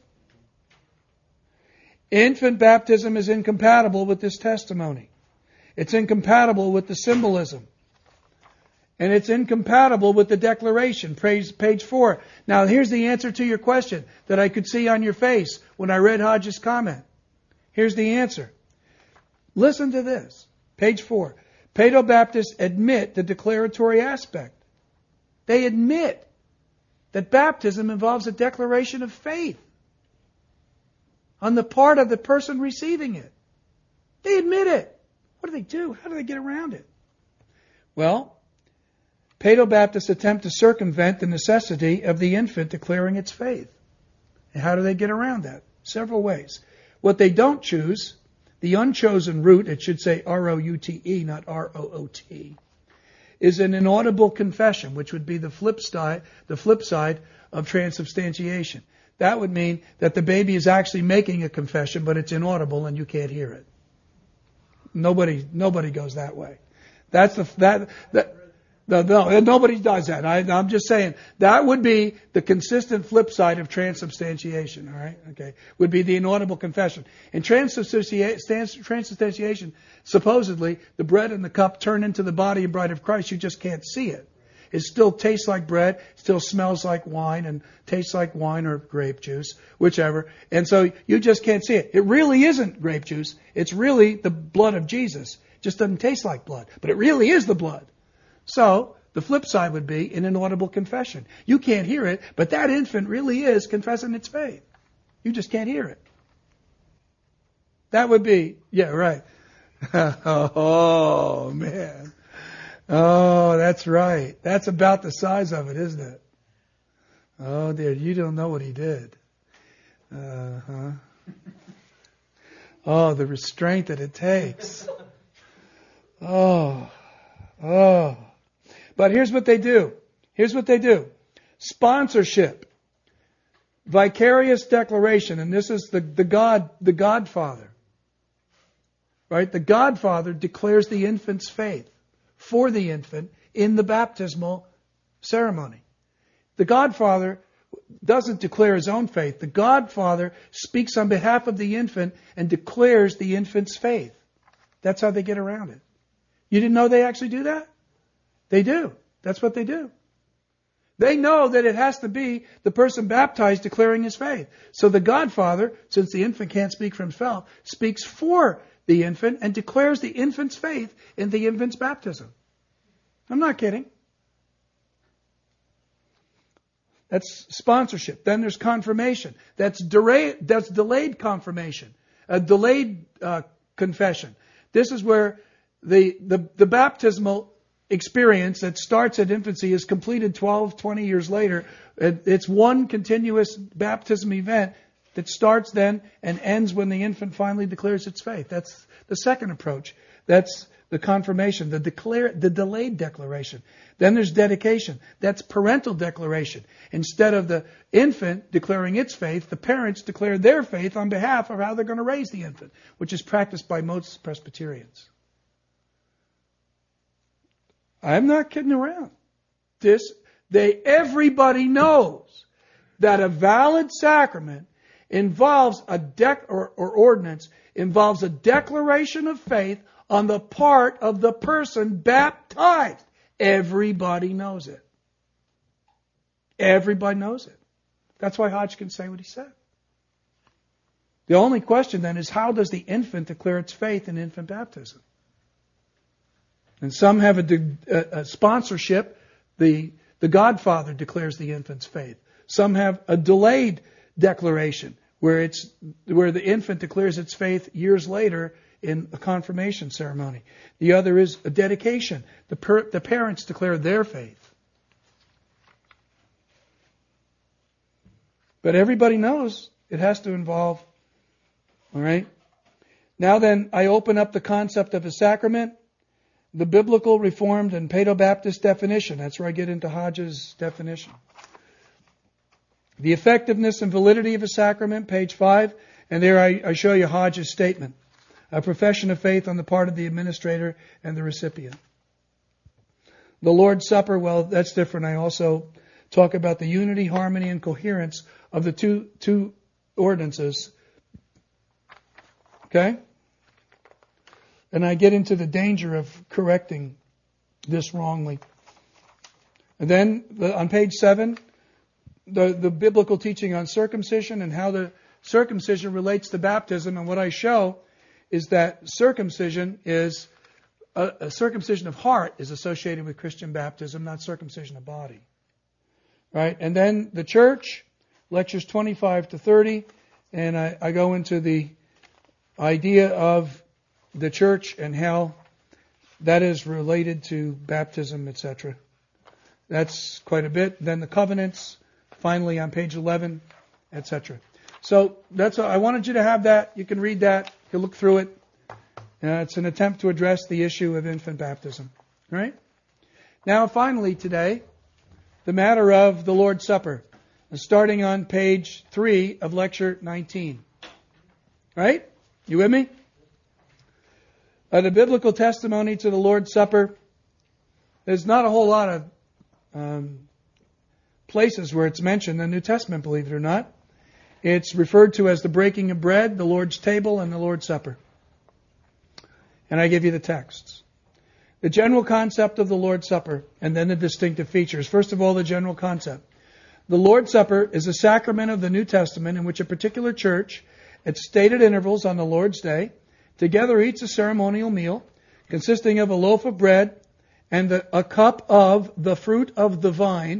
Speaker 1: Infant baptism is incompatible with this testimony. It's incompatible with the symbolism. And it's incompatible with the declaration, page 4. Now, here's the answer to your question that I could see on your face when I read Hodges' comment. Here's the answer. Listen to this. Page 4. Paedobaptists admit the declaratory aspect. They admit that baptism involves a declaration of faith on the part of the person receiving it. They admit it. What do? How do they get around it? Well, Paedobaptists attempt to circumvent the necessity of the infant declaring its faith. And how do they get around that? Several ways. What they don't choose, the unchosen route, it should say R-O-U-T-E, not R-O-O-T, is an inaudible confession, which would be the flip side of transubstantiation. That would mean that the baby is actually making a confession, but it's inaudible and you can't hear it. Nobody goes that way. No, nobody does that. I'm just saying that would be the consistent flip side of transubstantiation. All right, okay, would be the inaudible confession. In transubstantiation, supposedly the bread and the cup turn into the body and bride of Christ. You just can't see it. It still tastes like bread, still smells like wine, and tastes like wine or grape juice, whichever. And so you just can't see it. It really isn't grape juice. It's really the blood of Jesus. It just doesn't taste like blood, but it really is the blood. So, the flip side would be an inaudible confession. You can't hear it, but that infant really is confessing its faith. You just can't hear it. That would be, yeah, right. Oh, man. Oh, that's right. That's about the size of it, isn't it? Oh, dear, you don't know what he did. Uh-huh. Oh, the restraint that it takes. Oh. But here's what they do. Sponsorship. Vicarious declaration. And this is the Godfather. Right? The Godfather declares the infant's faith for the infant in the baptismal ceremony. The Godfather doesn't declare his own faith. The Godfather speaks on behalf of the infant and declares the infant's faith. That's how they get around it. You didn't know they actually do that? They do. That's what they do. They know that it has to be the person baptized declaring his faith. So the Godfather, since the infant can't speak for himself, speaks for the infant and declares the infant's faith in the infant's baptism. I'm not kidding. That's sponsorship. Then there's confirmation. That's delayed confirmation. A delayed confession. This is where the baptismal experience that starts at infancy is completed 12, 20 years later. It's one continuous baptism event that starts then and ends when the infant finally declares its faith. That's the second approach. That's the confirmation, the delayed declaration. Then there's dedication. That's parental declaration. Instead of the infant declaring its faith, the parents declare their faith on behalf of how they're going to raise the infant, which is practiced by most Presbyterians. I'm not kidding around. Everybody knows that a valid sacrament involves ordinance involves a declaration of faith on the part of the person baptized. Everybody knows it. Everybody knows it. That's why Hodge can say what he said. The only question then is, how does the infant declare its faith in infant baptism? And some have a sponsorship. The Godfather declares the infant's faith. Some have a delayed declaration where the infant declares its faith years later in a confirmation ceremony. The other is a dedication. The parents declare their faith. But everybody knows it has to involve, all right? Now then, I open up the concept of a sacrament. The biblical, Reformed, and Paedo-Baptist definition. That's where I get into Hodge's definition. The effectiveness and validity of a sacrament, page 5. And there I show you Hodge's statement. A profession of faith on the part of the administrator and the recipient. The Lord's Supper, well, that's different. I also talk about the unity, harmony, and coherence of the two ordinances. Okay? And I get into the danger of correcting this wrongly. And then on page 7, the biblical teaching on circumcision and how the circumcision relates to baptism. And what I show is that circumcision is a circumcision of heart is associated with Christian baptism, not circumcision of body. Right? And then the church, lectures 25 to 30, and I go into the idea of the church and how that is related to baptism, etc. That's quite a bit. Then the covenants, finally on page 11, etc. So that's all. I wanted you to have that. You can read that. You can look through it. It's an attempt to address the issue of infant baptism. All right? Now, finally today, the matter of the Lord's Supper, starting on page 3 of lecture 19. Right? You with me? The biblical testimony to the Lord's Supper. There's not a whole lot of places where it's mentioned in the New Testament, believe it or not. It's referred to as the breaking of bread, the Lord's table, and the Lord's Supper. And I give you the texts. The general concept of the Lord's Supper, and then the distinctive features. First of all, the general concept. The Lord's Supper is a sacrament of the New Testament in which a particular church, at stated intervals on the Lord's Day, together eats a ceremonial meal consisting of a loaf of bread and a cup of the fruit of the vine.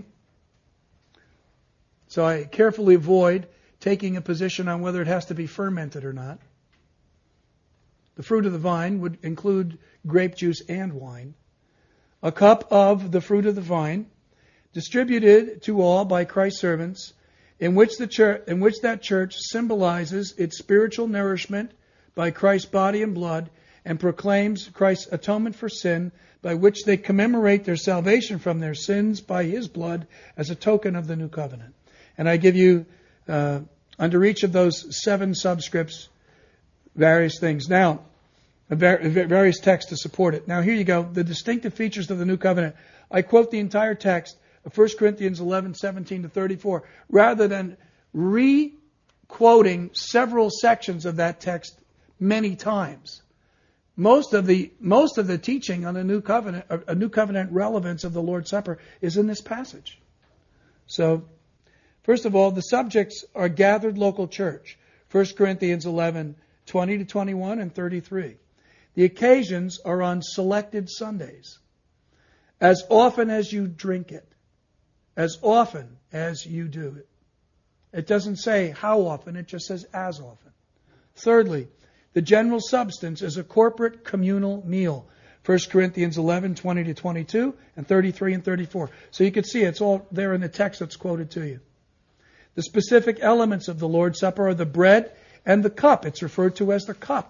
Speaker 1: So I carefully avoid taking a position on whether it has to be fermented or not. The fruit of the vine would include grape juice and wine. A cup of the fruit of the vine, distributed to all by Christ's servants, in which that church symbolizes its spiritual nourishment by Christ's body and blood, and proclaims Christ's atonement for sin, by which they commemorate their salvation from their sins by His blood as a token of the new covenant. And I give you, under each of those 7 subscripts, various things. Now, various texts to support it. Now, here you go. The distinctive features of the new covenant. I quote the entire text of 1 Corinthians 11:17 to 34, rather than re-quoting several sections of that text many times. Most of the teaching on a new covenant relevance of the Lord's Supper is in this passage. So, first of all, the subjects are gathered local church. 1 Corinthians 11:20 to 21 and 33. The occasions are on selected Sundays. As often as you drink it. As often as you do it. It doesn't say how often, it just says as often. Thirdly, the general substance is a corporate communal meal. 1 Corinthians 11:20 to 22 and 33 and 34. So you can see it's all there in the text that's quoted to you. The specific elements of the Lord's Supper are the bread and the cup. It's referred to as the cup.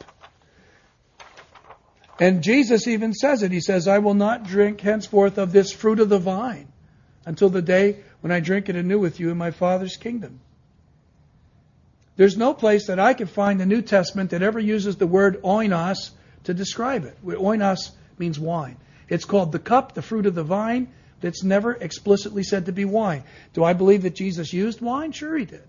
Speaker 1: And Jesus even says it. He says, I will not drink henceforth of this fruit of the vine until the day when I drink it anew with you in my Father's kingdom. There's no place that I can find in the New Testament that ever uses the word oinos to describe it. Oinos means wine. It's called the cup, the fruit of the vine. That's never explicitly said to be wine. Do I believe that Jesus used wine? Sure He did.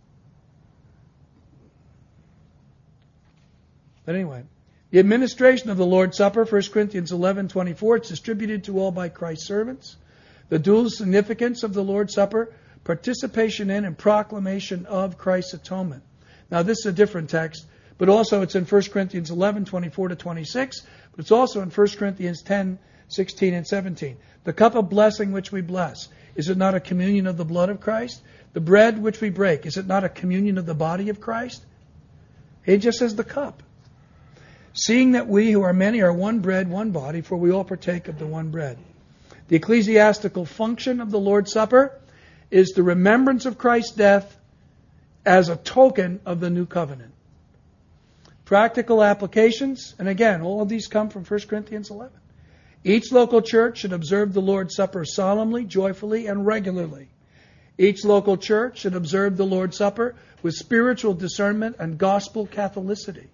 Speaker 1: But anyway, the administration of the Lord's Supper, 1 Corinthians 11:24, it's distributed to all by Christ's servants. The dual significance of the Lord's Supper, participation in and proclamation of Christ's atonement. Now this is a different text, but also it's in 1 Corinthians 11:24 to 26, but it's also in 1 Corinthians 10:16 and 17. The cup of blessing which we bless, is it not a communion of the blood of Christ? The bread which we break, is it not a communion of the body of Christ? It just says the cup. Seeing that we who are many are one bread, one body, for we all partake of the one bread. The ecclesiastical function of the Lord's Supper is the remembrance of Christ's death as a token of the new covenant. Practical applications, and again, all of these come from 1 Corinthians 11. Each local church should observe the Lord's Supper solemnly, joyfully, and regularly. Each local church should observe the Lord's Supper with spiritual discernment and gospel Catholicity.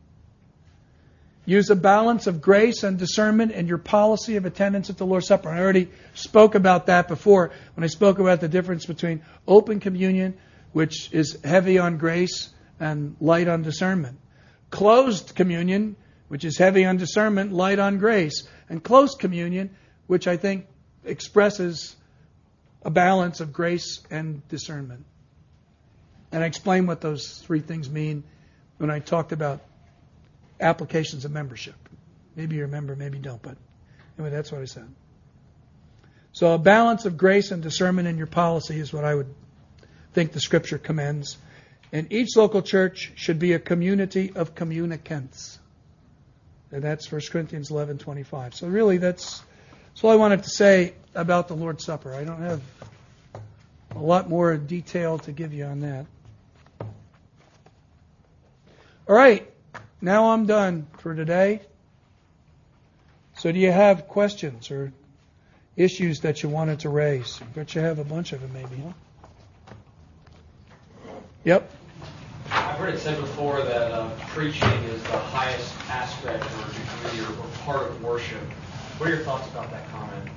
Speaker 1: Use a balance of grace and discernment in your policy of attendance at the Lord's Supper. I already spoke about that before when I spoke about the difference between open communion, which is heavy on grace and light on discernment. Closed communion, which is heavy on discernment, light on grace. And closed communion, which I think expresses a balance of grace and discernment. And I explained what those 3 things mean when I talked about applications of membership. Maybe you remember, maybe you don't, but anyway, that's what I said. So a balance of grace and discernment in your policy is what I would think the Scripture commends. And each local church should be a community of communicants. And that's 1 Corinthians 11:25. So really that's all I wanted to say about the Lord's Supper. I don't have a lot more detail to give you on that. All right. Now I'm done for today. So do you have questions or issues that you wanted to raise? I bet you have a bunch of them maybe, huh? Yep.
Speaker 2: I've heard it said before that preaching is the highest aspect or degree or part of worship. What are your thoughts about that comment?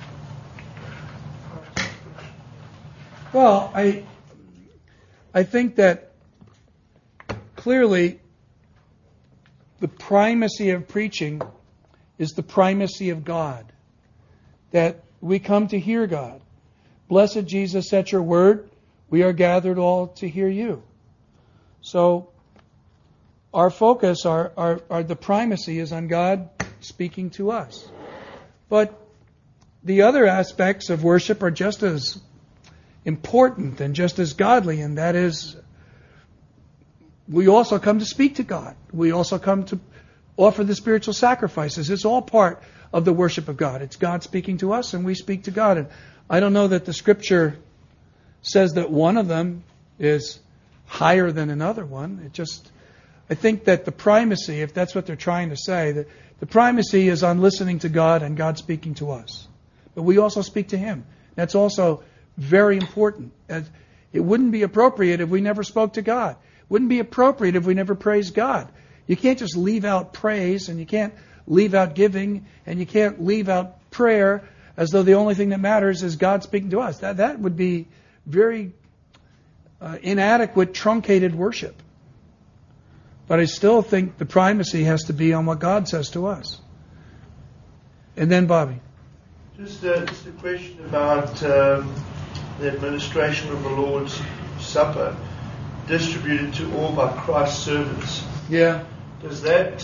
Speaker 1: Well, I think that clearly the primacy of preaching is the primacy of God. That we come to hear God. Blessed Jesus, at your word, we are gathered all to hear you. So our focus, our the primacy is on God speaking to us. But the other aspects of worship are just as important and just as godly, and that is we also come to speak to God. We also come to offer the spiritual sacrifices. It's all part of the worship of God. It's God speaking to us and we speak to God. And I don't know that the Scripture says that one of them is higher than another one. I think that the primacy, if that's what they're trying to say, that the primacy is on listening to God and God speaking to us. But we also speak to Him. That's also very important. It wouldn't be appropriate if we never spoke to God. It wouldn't be appropriate if we never praised God. You can't just leave out praise, and you can't leave out giving, and you can't leave out prayer as though the only thing that matters is God speaking to us. That would be very inadequate, truncated worship. But I still think the primacy has to be on what God says to us. And then Bobby.
Speaker 3: Just a question about the administration of the Lord's Supper distributed to all by Christ's servants.
Speaker 1: Yeah.
Speaker 3: Does that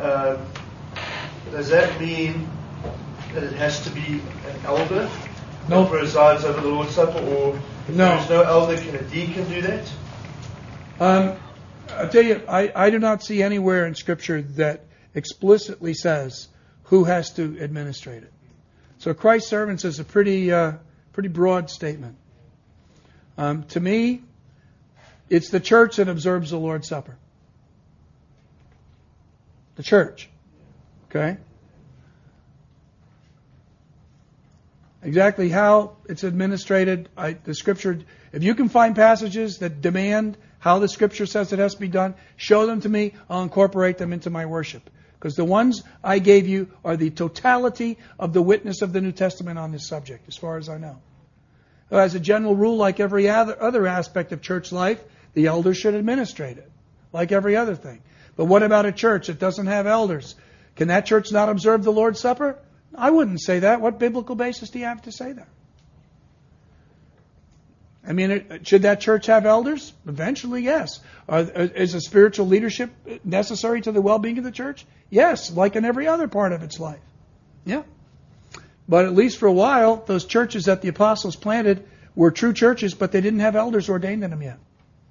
Speaker 3: mean that it has to be an elder
Speaker 1: No.
Speaker 3: that presides over the Lord's Supper, or if
Speaker 1: No.
Speaker 3: there's no elder, can a deacon do that?
Speaker 1: I'll tell you, I do not see anywhere in Scripture that explicitly says who has to administrate it. So Christ's servants is a pretty broad statement. To me, it's the church that observes the Lord's Supper. The church. Okay? Exactly how it's administrated, the Scripture, if you can find passages that demand how the Scripture says it has to be done, show them to me, I'll incorporate them into my worship. Because the ones I gave you are the totality of the witness of the New Testament on this subject, as far as I know. As a general rule, like every other aspect of church life, the elders should administrate it, like every other thing. But what about a church that doesn't have elders? Can that church not observe the Lord's Supper? I wouldn't say that. What biblical basis do you have to say that? I mean, should that church have elders? Eventually, yes. Is a spiritual leadership necessary to the well-being of the church? Yes, like in every other part of its life. Yeah. But at least for a while, those churches that the apostles planted were true churches, but they didn't have elders ordained in them yet.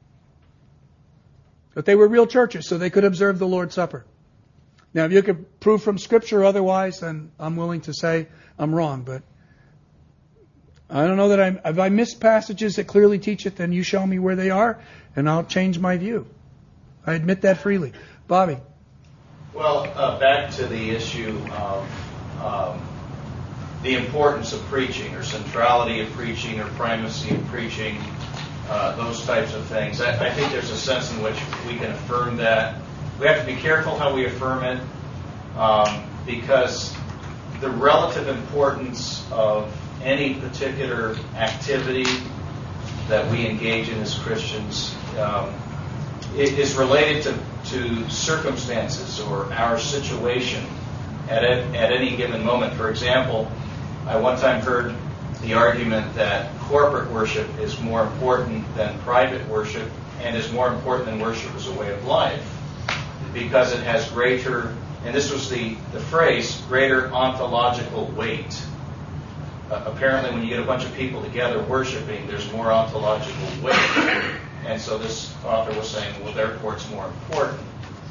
Speaker 1: But they were real churches, so they could observe the Lord's Supper. Now, if you could prove from Scripture otherwise, then I'm willing to say I'm wrong. But I don't know that if I miss passages that clearly teach it, then you show me where they are, and I'll change my view. I admit that freely. Bobby.
Speaker 4: Well, back to the issue of the importance of preaching, or centrality of preaching, or primacy of preaching, those types of things. I think there's a sense in which we can affirm that. We have to be careful how we affirm it, because the relative importance of any particular activity that we engage in as Christians is related to circumstances or our situation at any given moment. For example, I one time heard the argument that corporate worship is more important than private worship, and is more important than worship as a way of life, because it has greater, and this was the phrase, greater ontological weight. Apparently when you get a bunch of people together worshiping, there's more ontological weight. And so this author was saying, well, therefore it's more important.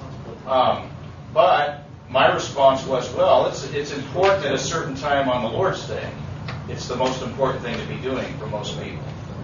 Speaker 4: But my response was, well, it's important at a certain time on the Lord's Day. It's the most important thing to be doing for most people.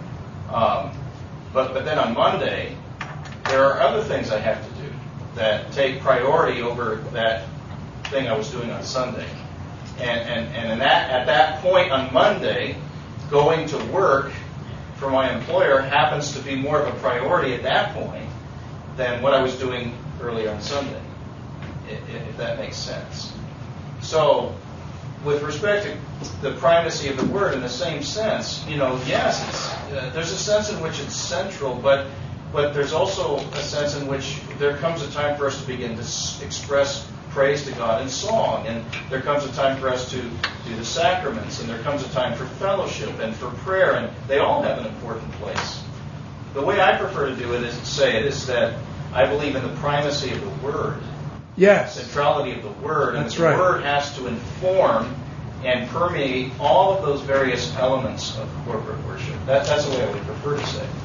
Speaker 4: But then on Monday, there are other things I have to do that take priority over that thing I was doing on Sunday. And at that point on Monday, going to work for my employer happens to be more of a priority at that point than what I was doing earlier on Sunday, if that makes sense. So with respect to the primacy of the Word, in the same sense, yes, there's a sense in which it's central, but there's also a sense in which there comes a time for us to begin to express praise to God in song, and there comes a time for us to do the sacraments, and there comes a time for fellowship and for prayer, and they all have an important place. The way I prefer to do it is that I believe in the primacy of the Word.
Speaker 1: Yes.
Speaker 4: Centrality of the Word.
Speaker 1: That's
Speaker 4: and
Speaker 1: right.
Speaker 4: The Word has to inform and permeate all of those various elements of corporate worship. That's the way I would prefer to say.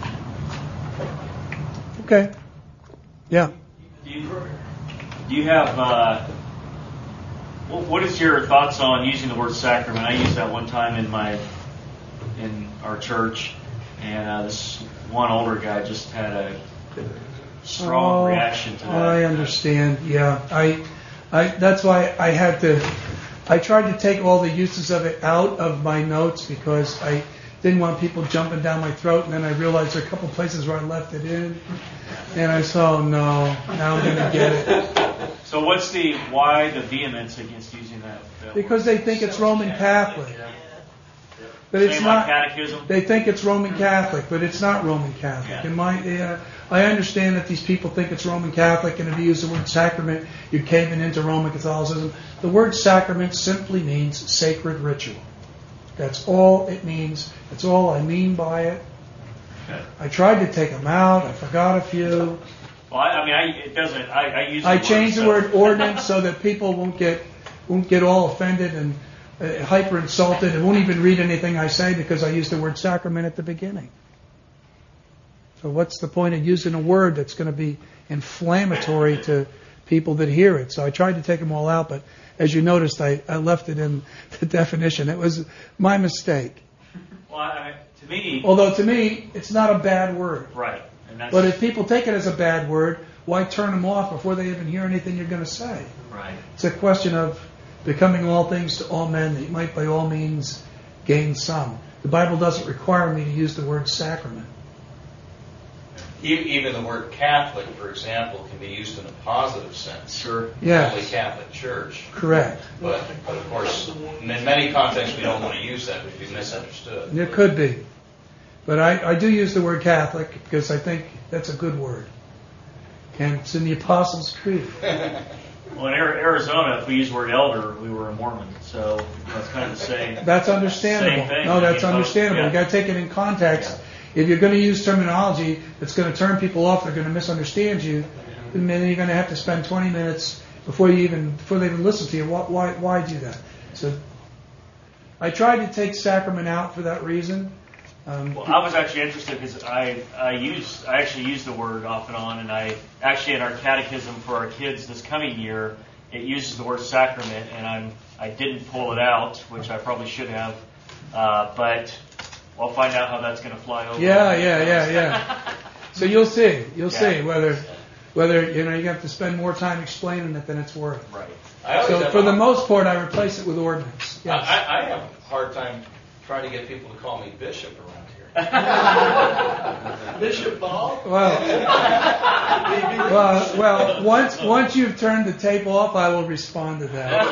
Speaker 1: Okay. Yeah.
Speaker 5: Do you have, what is your thoughts on using the word sacrament? I used that one time in our church, and this one older guy just had a strong reaction to that.
Speaker 1: I understand. Yeah. That's why I tried to take all the uses of it out of my notes because I didn't want people jumping down my throat, and then I realized there are a couple places where I left it in, and I said, oh no, now I'm going to get it.
Speaker 5: So why the vehemence against using that
Speaker 1: Because they think it's Roman Catholic. But it's
Speaker 5: Same
Speaker 1: not.
Speaker 5: like catechism?
Speaker 1: They think it's Roman Catholic, but it's not Roman Catholic.
Speaker 5: Yeah.
Speaker 1: I understand that these people think it's Roman Catholic, and if you use the word sacrament, you're caving into Roman Catholicism. The word sacrament simply means sacred ritual. That's all it means. That's all I mean by it.
Speaker 5: Okay.
Speaker 1: I tried to take them out. I forgot a few.
Speaker 5: Well, it doesn't. I use.
Speaker 1: I changed the word ordinance so that people won't get all offended and hyper insulted and won't even read anything I say because I used the word sacrament at the beginning. So what's the point of using a word that's going to be inflammatory to people that hear it? So I tried to take them all out, but as you noticed, I left it in the definition. It was my mistake.
Speaker 5: Well, to me...
Speaker 1: Although to me, it's not a bad word.
Speaker 5: Right.
Speaker 1: But if people take it as a bad word, why turn them off before they even hear anything you're going to say?
Speaker 5: Right.
Speaker 1: It's a question of becoming all things to all men, that you might by all means gain some. The Bible doesn't require me to use the word sacrament.
Speaker 4: Even the word Catholic, for example, can be used in a positive sense.
Speaker 5: Sure.
Speaker 1: Yes.
Speaker 4: Holy Catholic Church.
Speaker 1: Correct.
Speaker 4: But of course, in many contexts, we don't want to use that. We'd be misunderstood.
Speaker 1: There could be. But I do use the word Catholic because I think that's a good word. And it's in the Apostles' Creed.
Speaker 5: Well, in Arizona, if we use the word elder, we were a Mormon. So that's kind of the same.
Speaker 1: That's understandable.
Speaker 5: Same thing.
Speaker 1: No, that's understandable.
Speaker 5: Yeah.
Speaker 1: You've got to take it in context. If you're going to use terminology that's going to turn people off, they're going to misunderstand you, then you're going to have to spend 20 minutes before they even listen to you. Why do that? So I tried to take sacrament out for that reason.
Speaker 5: Well, I was actually interested because I actually use the word off and on, and I actually in our catechism for our kids this coming year, it uses the word sacrament, and I didn't pull it out, which I probably should have, but I'll find out how that's going to fly over.
Speaker 1: Yeah. So you'll see whether you have to spend more time explaining it than it's worth.
Speaker 5: Right.
Speaker 1: So for the most part, I replace it with ordinance. Yes.
Speaker 4: I have a hard time trying to get people to call me bishop around here.
Speaker 3: Bishop Ball?
Speaker 1: Well, once you've turned the tape off, I will respond to that.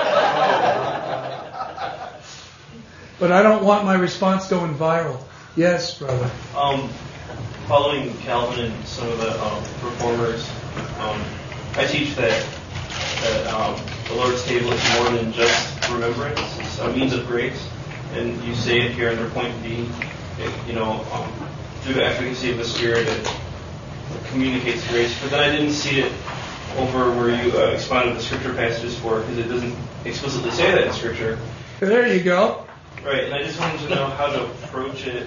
Speaker 1: But I don't want my response going viral. Yes, brother.
Speaker 6: Following Calvin and some of the reformers, I teach that the Lord's table is more than just remembrance; it's a means of grace. And you say it here in their point B, through the efficacy of the Spirit, it communicates grace. But then I didn't see it over where you expounded the Scripture passages for, because it doesn't explicitly say that in Scripture.
Speaker 1: There you go.
Speaker 6: Right, and I just wanted to know how to approach it.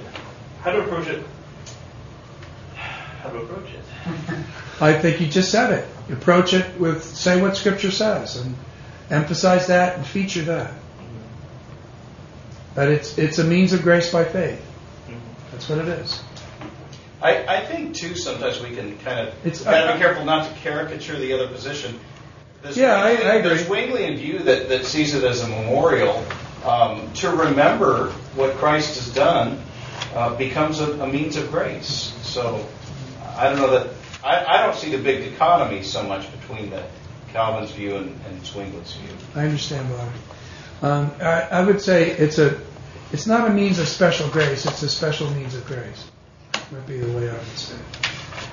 Speaker 1: I think you just said it. Approach it with, say what Scripture says, and emphasize that and feature that. That it's a means of grace by faith. That's what it is.
Speaker 4: I think, too, sometimes we can kind of be careful not to caricature the other position. I agree. There's Zwinglian view that sees it as a memorial. To remember what Christ has done becomes a means of grace. So I don't know that I don't see the big dichotomy so much between the Calvin's view and Zwinglian's view.
Speaker 1: I understand, Bobby. I would say it's not a means of special grace, it's a special means of grace. Would be the way I would say it.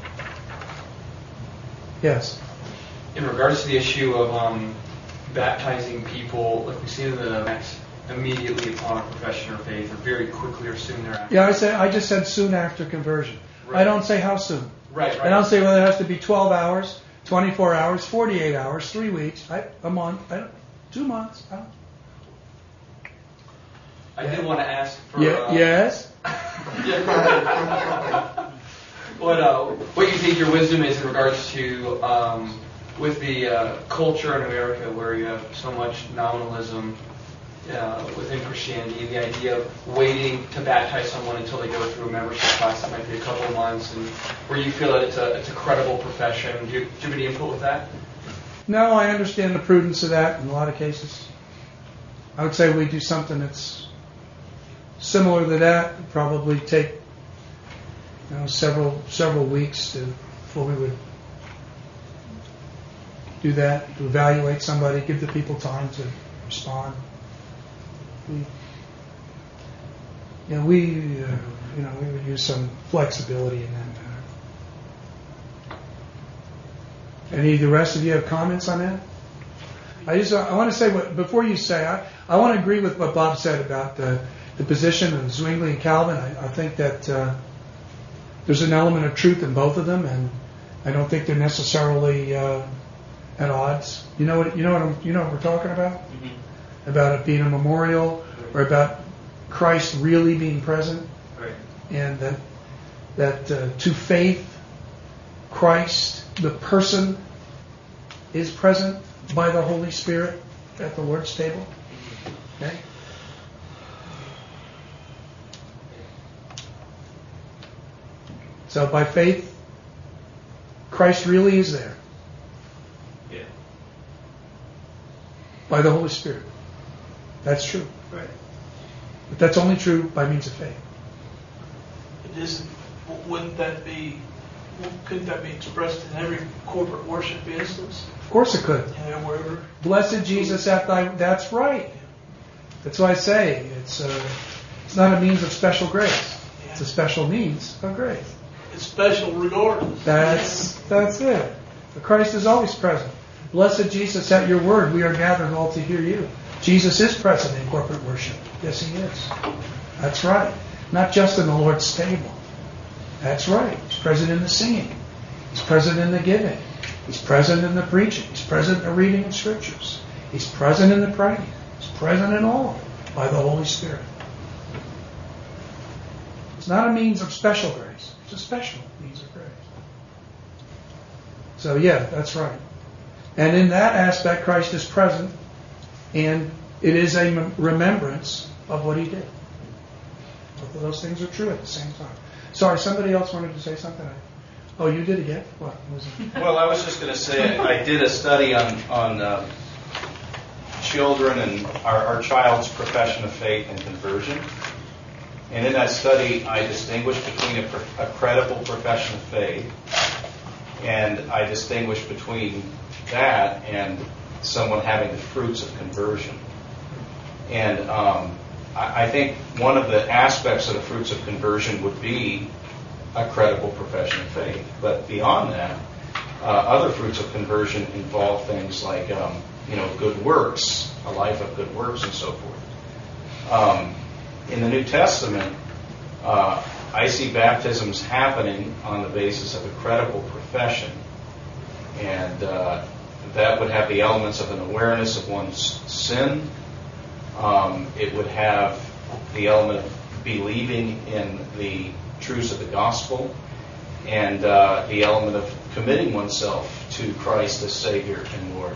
Speaker 1: Yes?
Speaker 2: In regards to the issue of baptizing people, like we see in the Acts, immediately upon a profession of faith, or very quickly or soon thereafter.
Speaker 1: Yeah, I just said soon after conversion.
Speaker 2: Right.
Speaker 1: I don't say how soon.
Speaker 2: Right.
Speaker 1: I don't say whether it has to be 12 hours, 24 hours, 48 hours, 3 weeks, a month, 2 months.
Speaker 2: I did want to ask for...
Speaker 1: Yes?
Speaker 2: What you think your wisdom is in regards to with the culture in America where you have so much nominalism within Christianity, the idea of waiting to baptize someone until they go through a membership class that might be a couple of months, and where you feel that it's a credible profession. Do you have any input with that?
Speaker 1: No, I understand the prudence of that in a lot of cases. I would say we do something that's similar to that. It'd probably take several weeks before we would do that, to evaluate somebody, give the people time to respond. We would use some flexibility in that matter. Any of the rest of you have comments on that? I want to say before you say, I want to agree with what Bob said about the position of Zwingli and Calvin. I think that there's an element of truth in both of them, and I don't think they're necessarily at odds. You know what we're talking about? Mm-hmm. About it being a memorial, or about Christ really being present,
Speaker 2: right.
Speaker 1: And that to faith, Christ, the person, is present by the Holy Spirit at the Lord's table. Okay. So by faith, Christ really is there.
Speaker 2: Yeah.
Speaker 1: By the Holy Spirit. That's true.
Speaker 3: Right.
Speaker 1: But that's only true by means of faith.
Speaker 7: Couldn't that be expressed in every corporate worship instance?
Speaker 1: Of course it could.
Speaker 7: Yeah, wherever.
Speaker 1: Blessed Jesus at thy... That's right. That's why I say it's not a means of special grace.
Speaker 7: Yeah.
Speaker 1: It's a special means of grace.
Speaker 7: It's special regardless.
Speaker 1: That's it. But Christ is always present. Blessed Jesus, at your word we are gathered all to hear you. Jesus is present in corporate worship. Yes, he is. That's right. Not just in the Lord's table. That's right. He's present in the singing. He's present in the giving. He's present in the preaching. He's present in the reading of scriptures. He's present in the praying. He's present in all by the Holy Spirit. It's not a means of special grace. It's a special means of grace. So yeah, that's right. And in that aspect, Christ is present, and it is a remembrance of what he did. Both of those things are true at the same time. Sorry, somebody else wanted to say something. Oh, you did again? What was it?
Speaker 4: Well, I was just going to say I did a study on children and our child's profession of faith and conversion. And in that study, I distinguished between a credible profession of faith, and I distinguished between that and someone having the fruits of conversion. And I think one of the aspects of the fruits of conversion would be a credible profession of faith. But beyond that, other fruits of conversion involve things like, good works, a life of good works, and so forth. In the New Testament, I see baptisms happening on the basis of a credible profession, and that would have the elements of an awareness of one's sin. It would have the element of believing in the truths of the gospel, and the element of committing oneself to Christ as Savior and Lord.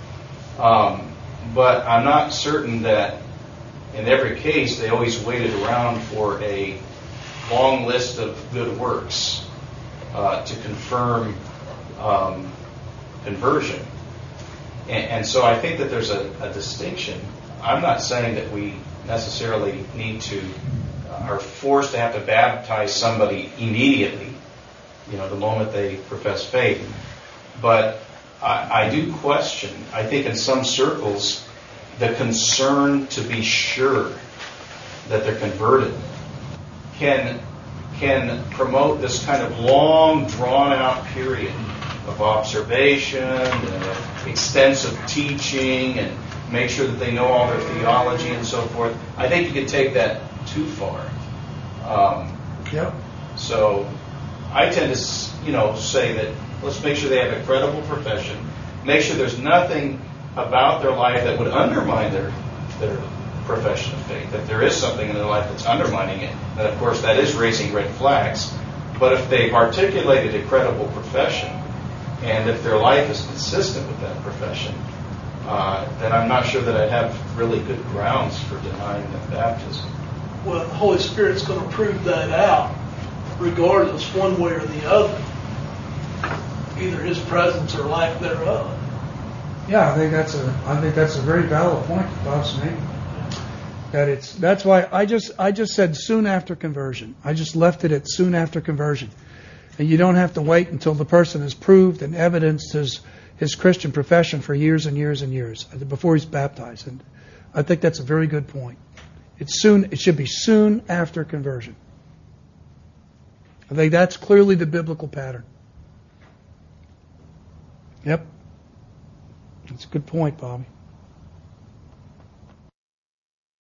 Speaker 4: But I'm not certain that in every case they always waited around for a long list of good works to confirm conversion. And so I think that there's a distinction. I'm not saying that we necessarily are forced to have to baptize somebody immediately, the moment they profess faith. But I do question, I think in some circles, the concern to be sure that they're converted can promote this kind of long, drawn-out period of observation and extensive teaching and make sure that they know all their theology and so forth. I think you could take that too far.
Speaker 1: Yep.
Speaker 4: So I tend to, say that let's make sure they have a credible profession. Make sure there's nothing about their life that would undermine their profession of faith. That there is something in their life that's undermining it. And of course, that is raising red flags. But if they've articulated a credible profession, and if their life is consistent with that profession, then I'm not sure that I'd have really good grounds for denying them baptism.
Speaker 7: Well, the Holy Spirit's going to prove that out, regardless, one way or the other. Either His presence or lack thereof.
Speaker 1: Yeah, I think that's a very valid point that Bob's making. That's why I just said soon after conversion. I just left it at soon after conversion. And you don't have to wait until the person has proved and evidenced his Christian profession for years and years and years before he's baptized. And I think that's a very good point. It should be soon after conversion. I think that's clearly the biblical pattern. Yep. That's a good point, Bobby.